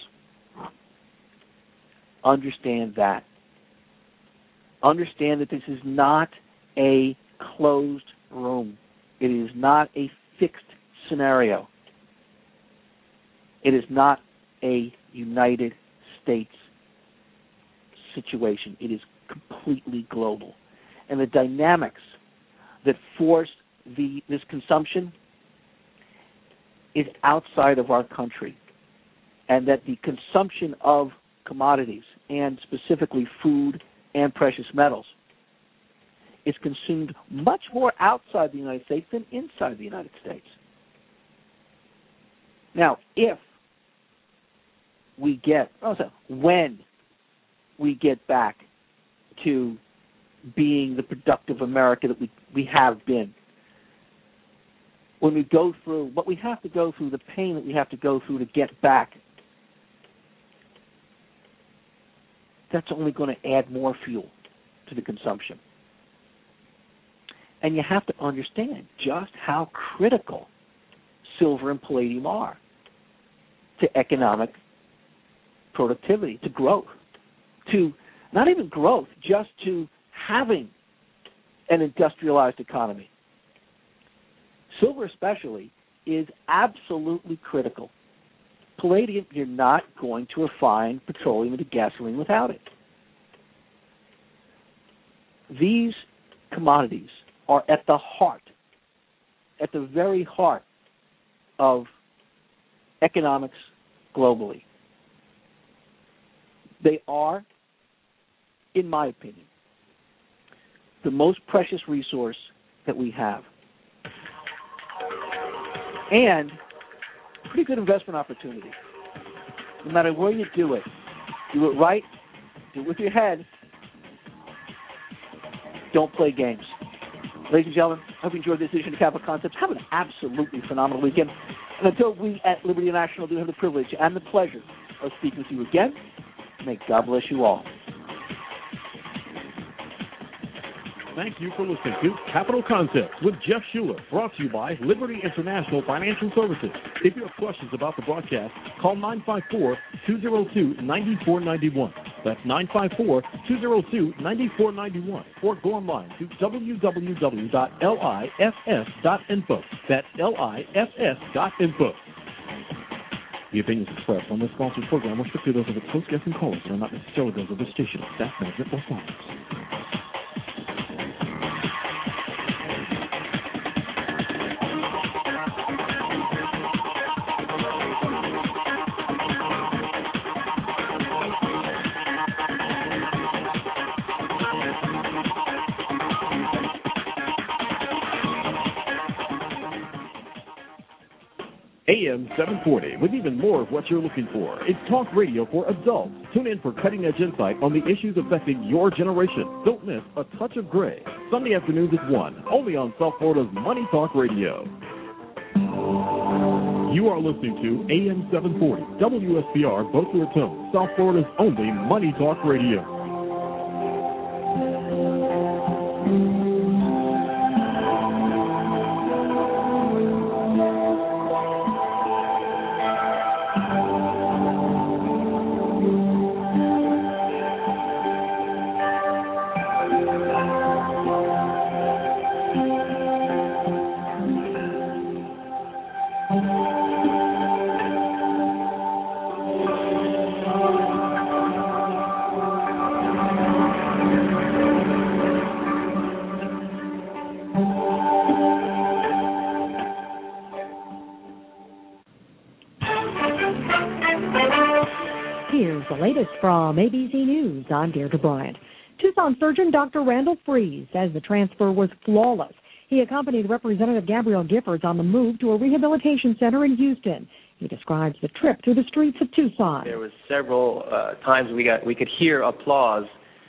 understand that. Understand that this is not a closed room. It is not a fixed scenario. It is not a United States situation. It is completely global. And the dynamics that force this consumption is outside of our country. And that the consumption of commodities, and specifically food and precious metals, is consumed much more outside the United States than inside the United States. Now, when we get back to being the productive America that we have been, when we go through what we have to go through, the pain that we have to go through to get back, that's only going to add more fuel to the consumption. And you have to understand just how critical silver and palladium are to economic productivity, to growth, to not even growth, just to having an industrialized economy. Silver especially is absolutely critical. Palladium, you're not going to refine petroleum into gasoline without it. These commodities are at the heart, at the very heart of economics globally. They are, in my opinion, the most precious resource that we have. And pretty good investment opportunity. No matter where you do it right, do it with your head. Don't play games. Ladies and gentlemen, I hope you enjoyed this edition of Capital Concepts. Have an absolutely phenomenal weekend. And until we at Liberty International do have the privilege and the pleasure of speaking with you again, may God bless you all. Thank you for listening to Capital Concepts with Jeff Shuler, brought to you by Liberty International Financial Services. If you have questions about the broadcast, call 954-202-9491. That's 954-202-9491. Or go online to www.liffs.info. That's liffs.info. The opinions expressed on this sponsored program are strictly those of its host, guests, and callers and are not necessarily those of the station, staff, management, or sponsors. AM 740, with even more of what you're looking for. It's talk radio for adults. Tune in for cutting-edge insight on the issues affecting your generation. Don't miss A Touch of Gray, Sunday afternoons at 1, only on South Florida's Money Talk Radio. You are listening to AM 740, WSPR, Boca Raton, South Florida's only Money Talk Radio. Here's the latest from ABC News. I'm Deirdre Bryant. Tucson surgeon Dr. Randall Freeze says the transfer was flawless. He accompanied Representative Gabrielle Giffords on the move to a rehabilitation center in Houston. He describes the trip through the streets of Tucson. There was several times we could hear applause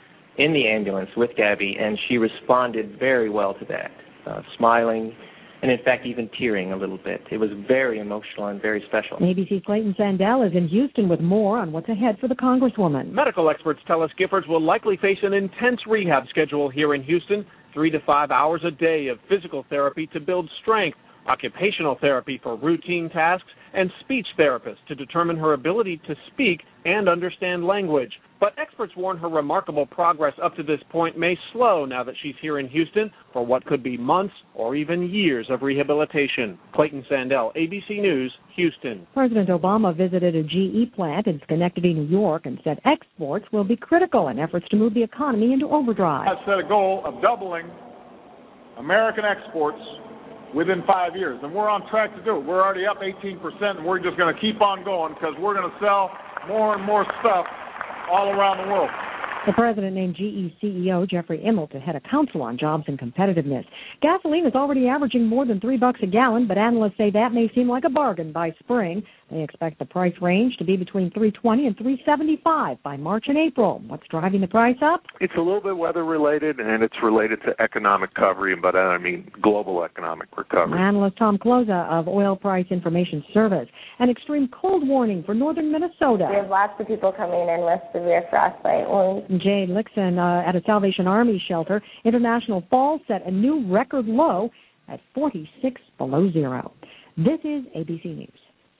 in the ambulance with Gabby, and she responded very well to that, smiling, and in fact even tearing a little bit. It was very emotional and very special. ABC's Clayton Sandell is in Houston with more on what's ahead for the Congresswoman. Medical experts tell us Giffords will likely face an intense rehab schedule here in Houston, 3 to 5 hours a day of physical therapy to build strength, occupational therapy for routine tasks, and speech therapists to determine her ability to speak and understand language. But experts warn her remarkable progress up to this point may slow now that she's here in Houston for what could be months or even years of rehabilitation. Clayton Sandell, ABC News, Houston. President Obama visited a GE plant in Schenectady, New York, and said exports will be critical in efforts to move the economy into overdrive. I set a goal of doubling American exports within 5 years, and we're on track to do it. We're already up 18%, and we're just going to keep on going because we're going to sell more and more stuff all around the world. The president named GE CEO Jeffrey Immelt to head a council on jobs and competitiveness. Gasoline is already averaging more than $3 a gallon, but analysts say that may seem like a bargain by spring. They expect the price range to be between $3.20 and $3.75 by March and April. What's driving the price up? It's a little bit weather related, and it's related to economic recovery, but I mean global economic recovery. Analyst Tom Kloza of Oil Price Information Service. An extreme cold warning for northern Minnesota. We have lots of people coming in with severe frostbite wounds. Jade Lixon at a Salvation Army shelter. International Falls set a new record low at 46 below zero. This is ABC News.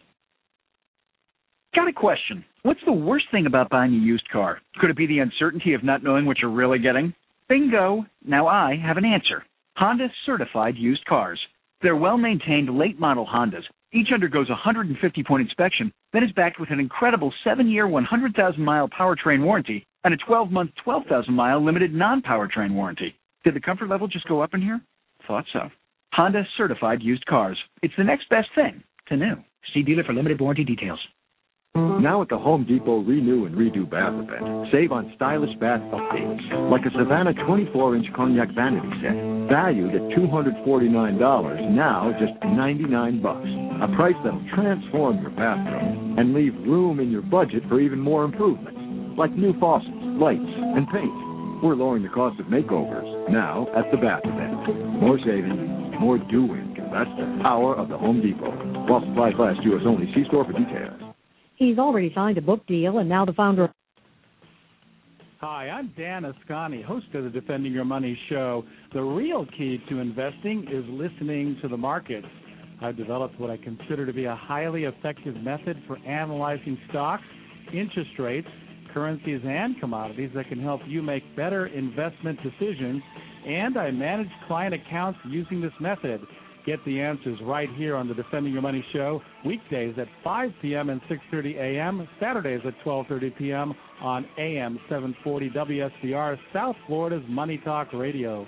Got a question. What's the worst thing about buying a used car? Could it be the uncertainty of not knowing what you're really getting? Bingo! Now I have an answer. Honda Certified Used Cars. They're well-maintained late-model Hondas. Each undergoes a 150-point inspection, then is backed with an incredible 7-year, 100,000-mile powertrain warranty and a 12-month, 12,000-mile limited non-powertrain warranty. Did the comfort level just go up in here? Thought so. Honda Certified Used Cars. It's the next best thing to new. See dealer for limited warranty details. Now at the Home Depot Renew and Redo Bath event, save on stylish bath updates like a Savannah 24-inch cognac vanity set, valued at $249, now just $99. A price that'll transform your bathroom and leave room in your budget for even more improvements, like new faucets, lights, and paint. We're lowering the cost of makeovers now at the bath event. More saving, more doing. That's the power of the Home Depot. While supplies last, U.S. only. See store for details. He's already signed a book deal, and now the founder of... Hi, I'm Dan Ascani, host of the Defending Your Money show. The real key to investing is listening to the markets. I've developed what I consider to be a highly effective method for analyzing stocks, interest rates, currencies, and commodities that can help you make better investment decisions. And I manage client accounts using this method. Get the answers right here on the Defending Your Money show, weekdays at 5 p.m. and 6:30 a.m., Saturdays at 12:30 p.m. on AM 740 WSBR, South Florida's Money Talk Radio.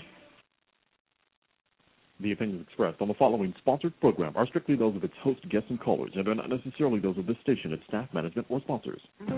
The opinions expressed on the following sponsored program are strictly those of its host, guests, and callers, and are not necessarily those of this station, its staff, management, or sponsors.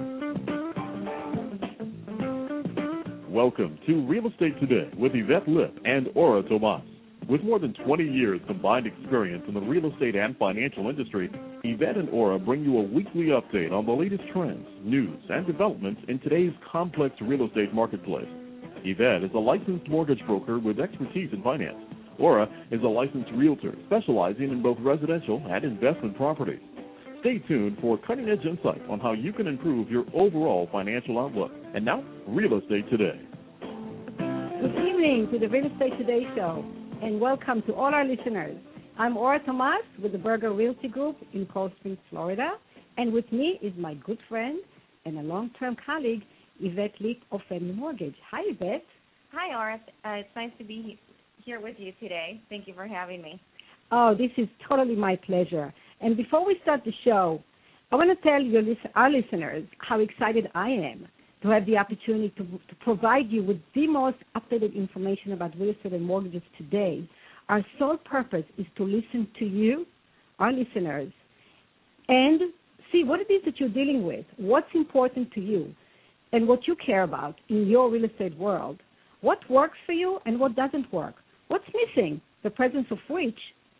Welcome to Real Estate Today with Yvette Lipp and Ora Tomas. With more than 20 years combined experience in the real estate and financial industry, Yvette and Ora bring you a weekly update on the latest trends, news, and developments in today's complex real estate marketplace. Yvette is a licensed mortgage broker with expertise in finance. Ora is a licensed realtor specializing in both residential and investment properties. Stay tuned for cutting-edge insight on how you can improve your overall financial outlook. And now, Real Estate Today. Good evening to the Real Estate Today show, and welcome to all our listeners. I'm Ora Tomas with the Berger Realty Group in Cold Springs, Florida, and with me is my good friend and a long-term colleague, Yvette Lipp of Family Mortgage. Hi, Yvette. Hi, Ora. It's nice to be here with you today. Thank you for having me. Oh, this is totally my pleasure. And before we start the show, I want to tell our listeners how excited I am to have the opportunity to provide you with the most updated information about real estate and mortgages today. Our sole purpose is to listen to you, our listeners, and see what it is that you're dealing with, what's important to you, and what you care about in your real estate world, what works for you and what doesn't work, what's missing, the presence of which,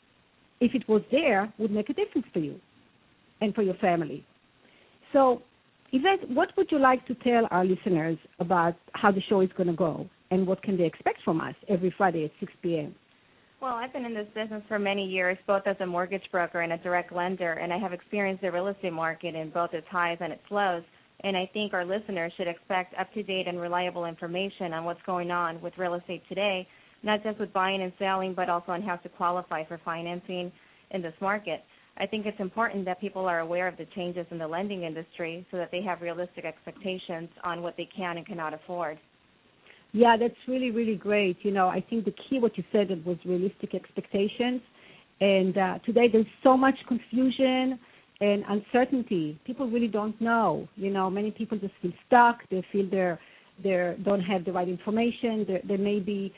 if it was there, would make a difference for you and for your family. So, Yvette, what would you like to tell our listeners about how the show is going to go and what can they expect from us every Friday at 6 p.m.? Well, I've been in this business for many years, both as a mortgage broker and a direct lender, and I have experienced the real estate market in both its highs and its lows. And I think our listeners should expect up-to-date and reliable information on what's going on with real estate today, not just with buying and selling, but also on how to qualify for financing in this market. I think it's important that people are aware of the changes in the lending industry so that they have realistic expectations on what they can and cannot afford. Yeah, that's really, really great. You know, I think the key, what you said, it was realistic expectations. And today there's so much confusion and uncertainty. People really don't know. You know, many people just feel stuck. They feel they don't have the right information. They may be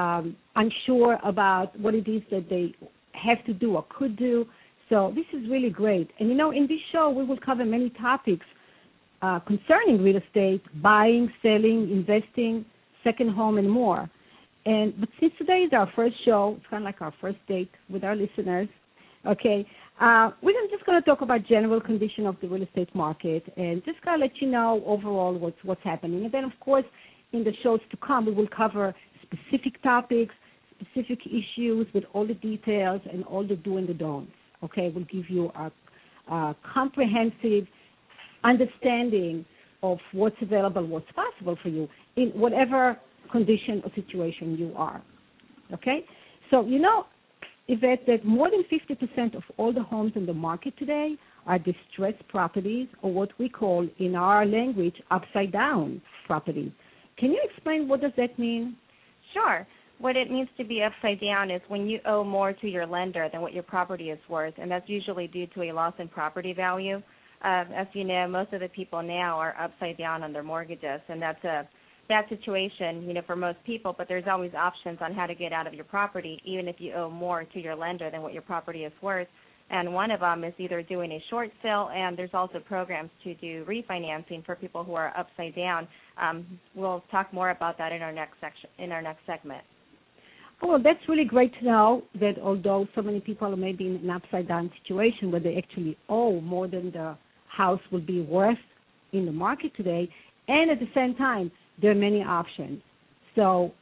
unsure about what it is that they have to do or could do. So this is really great. And, you know, in this show we will cover many topics concerning real estate, buying, selling, investing, second home, and more. But since today is our first show, it's kind of like our first date with our listeners, okay, we're just going to talk about general condition of the real estate market and just going to let you know overall what's happening. And then, of course, in the shows to come, we will cover specific topics, specific issues with all the details and all the do and the don'ts, okay? We'll give you a comprehensive understanding of what's available, what's possible for you in whatever condition or situation you are, okay? So, you know, Yvette, that more than 50% of all the homes in the market today are distressed properties, or what we call in our language upside-down properties. Can you explain what does that mean? Sure. What it means to be upside down is when you owe more to your lender than what your property is worth, and that's usually due to a loss in property value. As you know, most of the people now are upside down on their mortgages, and that's a bad situation, you know, for most people, but there's always options on how to get out of your property, even if you owe more to your lender than what your property is worth. And one of them is either doing a short sale, and there's also programs to do refinancing for people who are upside down. We'll talk more about that in our next segment. Well, that's really great to know that although so many people are maybe in an upside-down situation where they actually owe more than the house will be worth in the market today, and at the same time, there are many options. So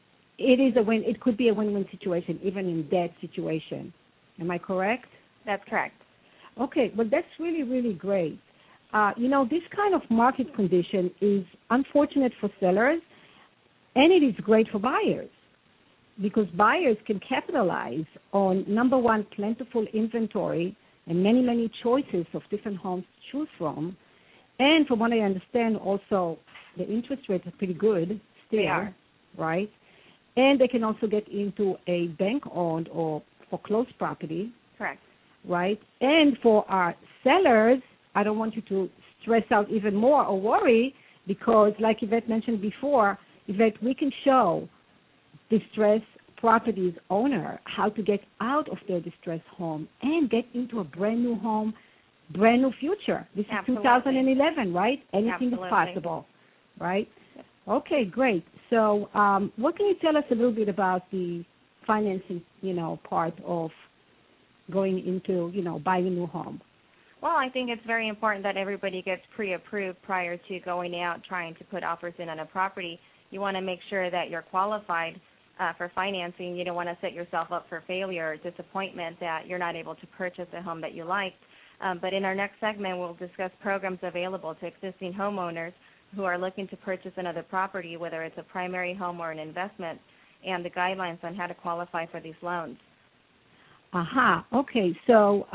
it could be a win-win situation, even in that situation. Am I correct? That's correct. Okay, well, that's really, really great. You know, this kind of market condition is unfortunate for sellers, and it is great for buyers, because buyers can capitalize on, number one, plentiful inventory and many, many choices of different homes to choose from. And from what I understand, also the interest rates are pretty good still. They are. Right? And they can also get into a bank-owned or foreclosed property. Correct. Right? And for our sellers, I don't want you to stress out even more or worry, because like Yvette mentioned before, Yvette, we can show distressed properties owner how to get out of their distressed home and get into a brand new home, brand new future. This Absolutely. is 2011, right? Anything Absolutely. is possible, right? Okay, great. So what can you tell us a little bit about the financing, you know, part of going into, you know, buying a new home? Well, I think it's very important that everybody gets pre-approved prior to going out trying to put offers in on a property. You want to make sure that you're qualified for financing. You don't want to set yourself up for failure or disappointment that you're not able to purchase a home that you like. But in our next segment, we'll discuss programs available to existing homeowners who are looking to purchase another property, whether it's a primary home or an investment, and the guidelines on how to qualify for these loans. Okay. So,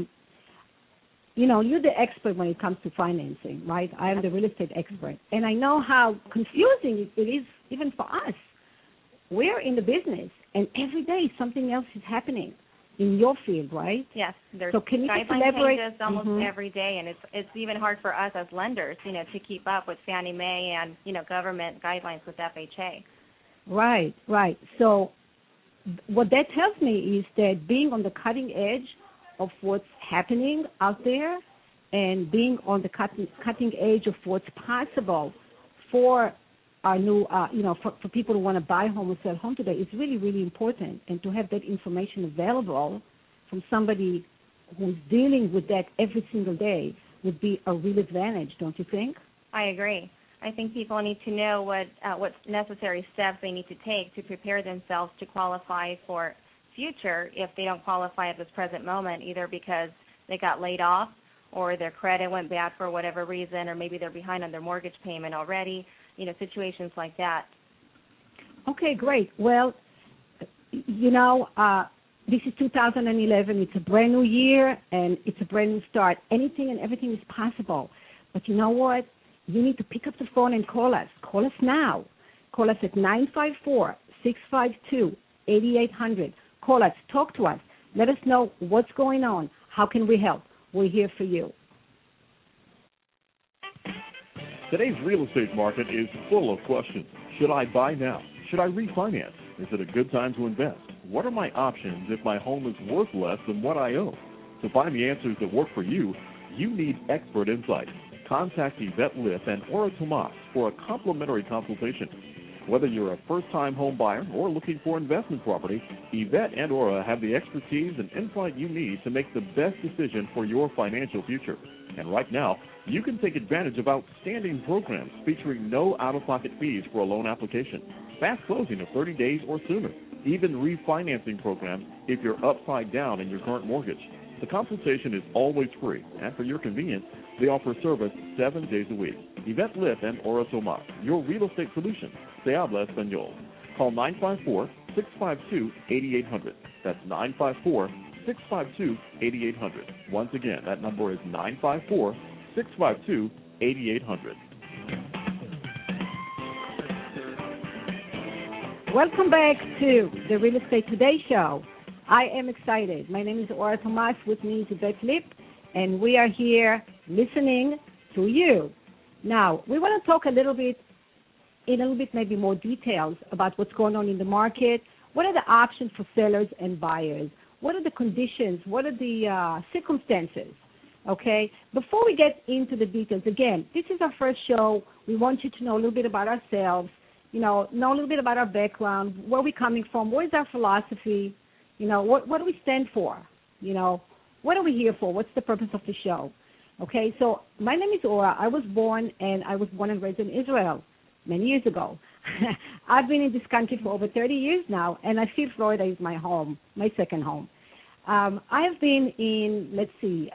you know, you're the expert when it comes to financing, right? I am the real estate expert. And I know how confusing it is even for us. We're in the business, and every day something else is happening. in your field, right? Yes, there's so can you guideline elaborate? changes almost every day, and it's even hard for us as lenders, to keep up with Fannie Mae and government guidelines with FHA. Right. So what that tells me is that being on the cutting edge of what's happening out there, and being on the cutting edge of what's possible for our new, for people who want to buy home or sell home today is really, really important. And to have that information available from somebody who's dealing with that every single day would be a real advantage, don't you think? I agree. I think people need to know what necessary steps they need to take to prepare themselves to qualify for future if they don't qualify at this present moment, either because they got laid off or their credit went bad for whatever reason, or maybe they're behind on their mortgage payment already, situations like that. Okay, great. Well, this is 2011. It's a brand new year, and it's a brand new start. Anything and everything is possible. But you know what? You need to pick up the phone and call us. Call us now. Call us at 954-652-8800. Call us. Talk to us. Let us know what's going on. How can we help? We're here for you. Today's real estate market is full of questions. Should I buy now? Should I refinance? Is it a good time to invest? What are my options if my home is worth less than what I owe? To find the answers that work for you, you need expert insight. Contact Yvette Liff and Ora Tomas for a complimentary consultation. Whether you're a first-time home buyer or looking for investment property, Yvette and Ora have the expertise and insight you need to make the best decision for your financial future. And right now, you can take advantage of outstanding programs featuring no out-of-pocket fees for a loan application, fast closing of 30 days or sooner, even refinancing programs if you're upside down in your current mortgage. The consultation is always free, and for your convenience, they offer service 7 days a week. Yvette Liff and Ora Tomas, your real estate solution. Se habla español. Call 954-652-8800. That's 954-652-8800. Once again, that number is 954-652-8800. Welcome back to the Real Estate Today Show. I am excited. My name is Ora Tomas. With me is Yvette Lipp, and we are here listening to you. Now, we want to talk a little bit maybe more details about what's going on in the market. What are the options for sellers and buyers? What are the conditions? What are the circumstances? Okay? Before we get into the details, again, this is our first show. We want you to know a little bit about ourselves, know a little bit about our background, where we're coming from, what is our philosophy, what do we stand for? What are we here for? What's the purpose of the show? Okay, so my name is Ora. I was born and raised in Israel many years ago. I've been in this country for over 30 years now, and I feel Florida is my home, my second home. I have been in, TV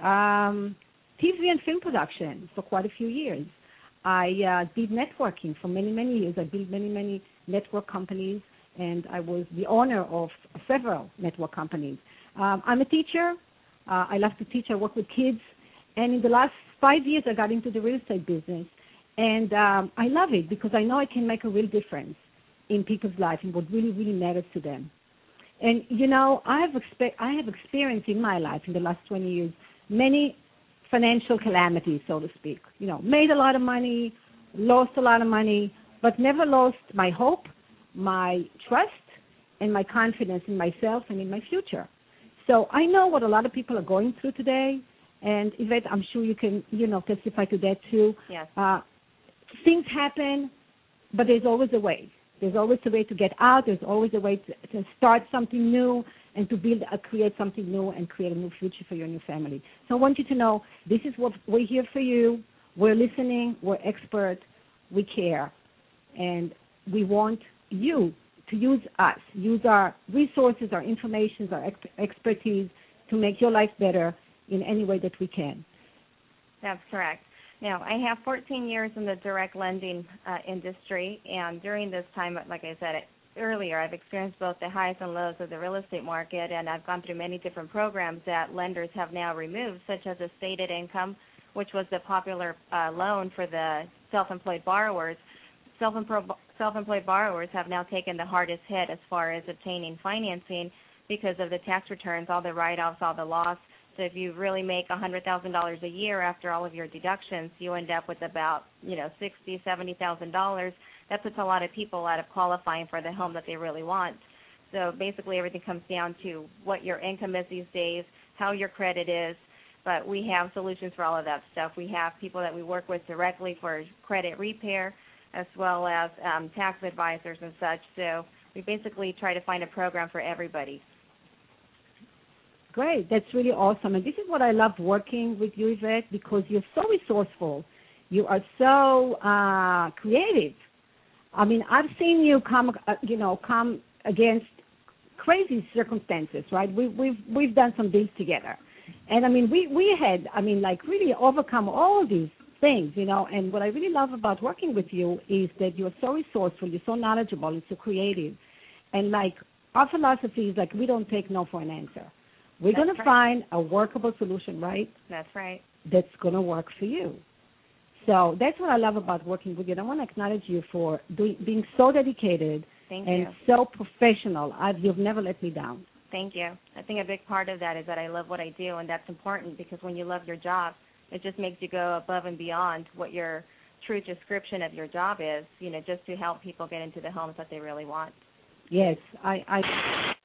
and film production for quite a few years. I did networking for many, many years. I built many, many network companies, and I was the owner of several network companies. I'm a teacher. I love to teach. I work with kids. And in the last 5 years, I got into the real estate business. And I love it because I know I can make a real difference in people's life and what really, really matters to them. And, I have experienced in my life in the last 20 years many financial calamities, so to speak. Made a lot of money, lost a lot of money, but never lost my hope, my trust, and my confidence in myself and in my future. So I know what a lot of people are going through today. And Yvette, I'm sure you can, testify to that too. Yes. Things happen, but there's always a way. There's always a way to get out. There's always a way to start something new and to create something new and create a new future for you and your family. So I want you to know this is what we're here for you. We're listening. We're expert. We care. And we want you to use us, use our resources, our information, our expertise to make your life better in any way that we can. That's correct. Now, I have 14 years in the direct lending industry, and during this time, like I said earlier, I've experienced both the highs and lows of the real estate market, and I've gone through many different programs that lenders have now removed, such as a stated income, which was the popular loan for the self-employed borrowers. Self-employed borrowers have now taken the hardest hit as far as obtaining financing because of the tax returns, all the write-offs, all the loss. So if you really make $100,000 a year after all of your deductions, you end up with about, $60,000, $70,000. That puts a lot of people out of qualifying for the home that they really want. So basically everything comes down to what your income is these days, how your credit is, but we have solutions for all of that stuff. We have people that we work with directly for credit repair, as well as tax advisors and such. So we basically try to find a program for everybody. Great. That's really awesome. And this is what I love working with you, Yvette, because you're so resourceful. You are so creative. I mean, I've seen you come against crazy circumstances, right? We've done some deals together. And, I mean, we had, really overcome all these things, And what I really love about working with you is that you're so resourceful, you're so knowledgeable, and so creative. And, our philosophy is, we don't take no for an answer. We're going to find a workable solution, right? That's right. That's going to work for you. So that's what I love about working with you. And I want to acknowledge you for being so dedicated and so professional. You've never let me down. Thank you. I think a big part of that is that I love what I do, and that's important because when you love your job, it just makes you go above and beyond what your true description of your job is, just to help people get into the homes that they really want. Yes, I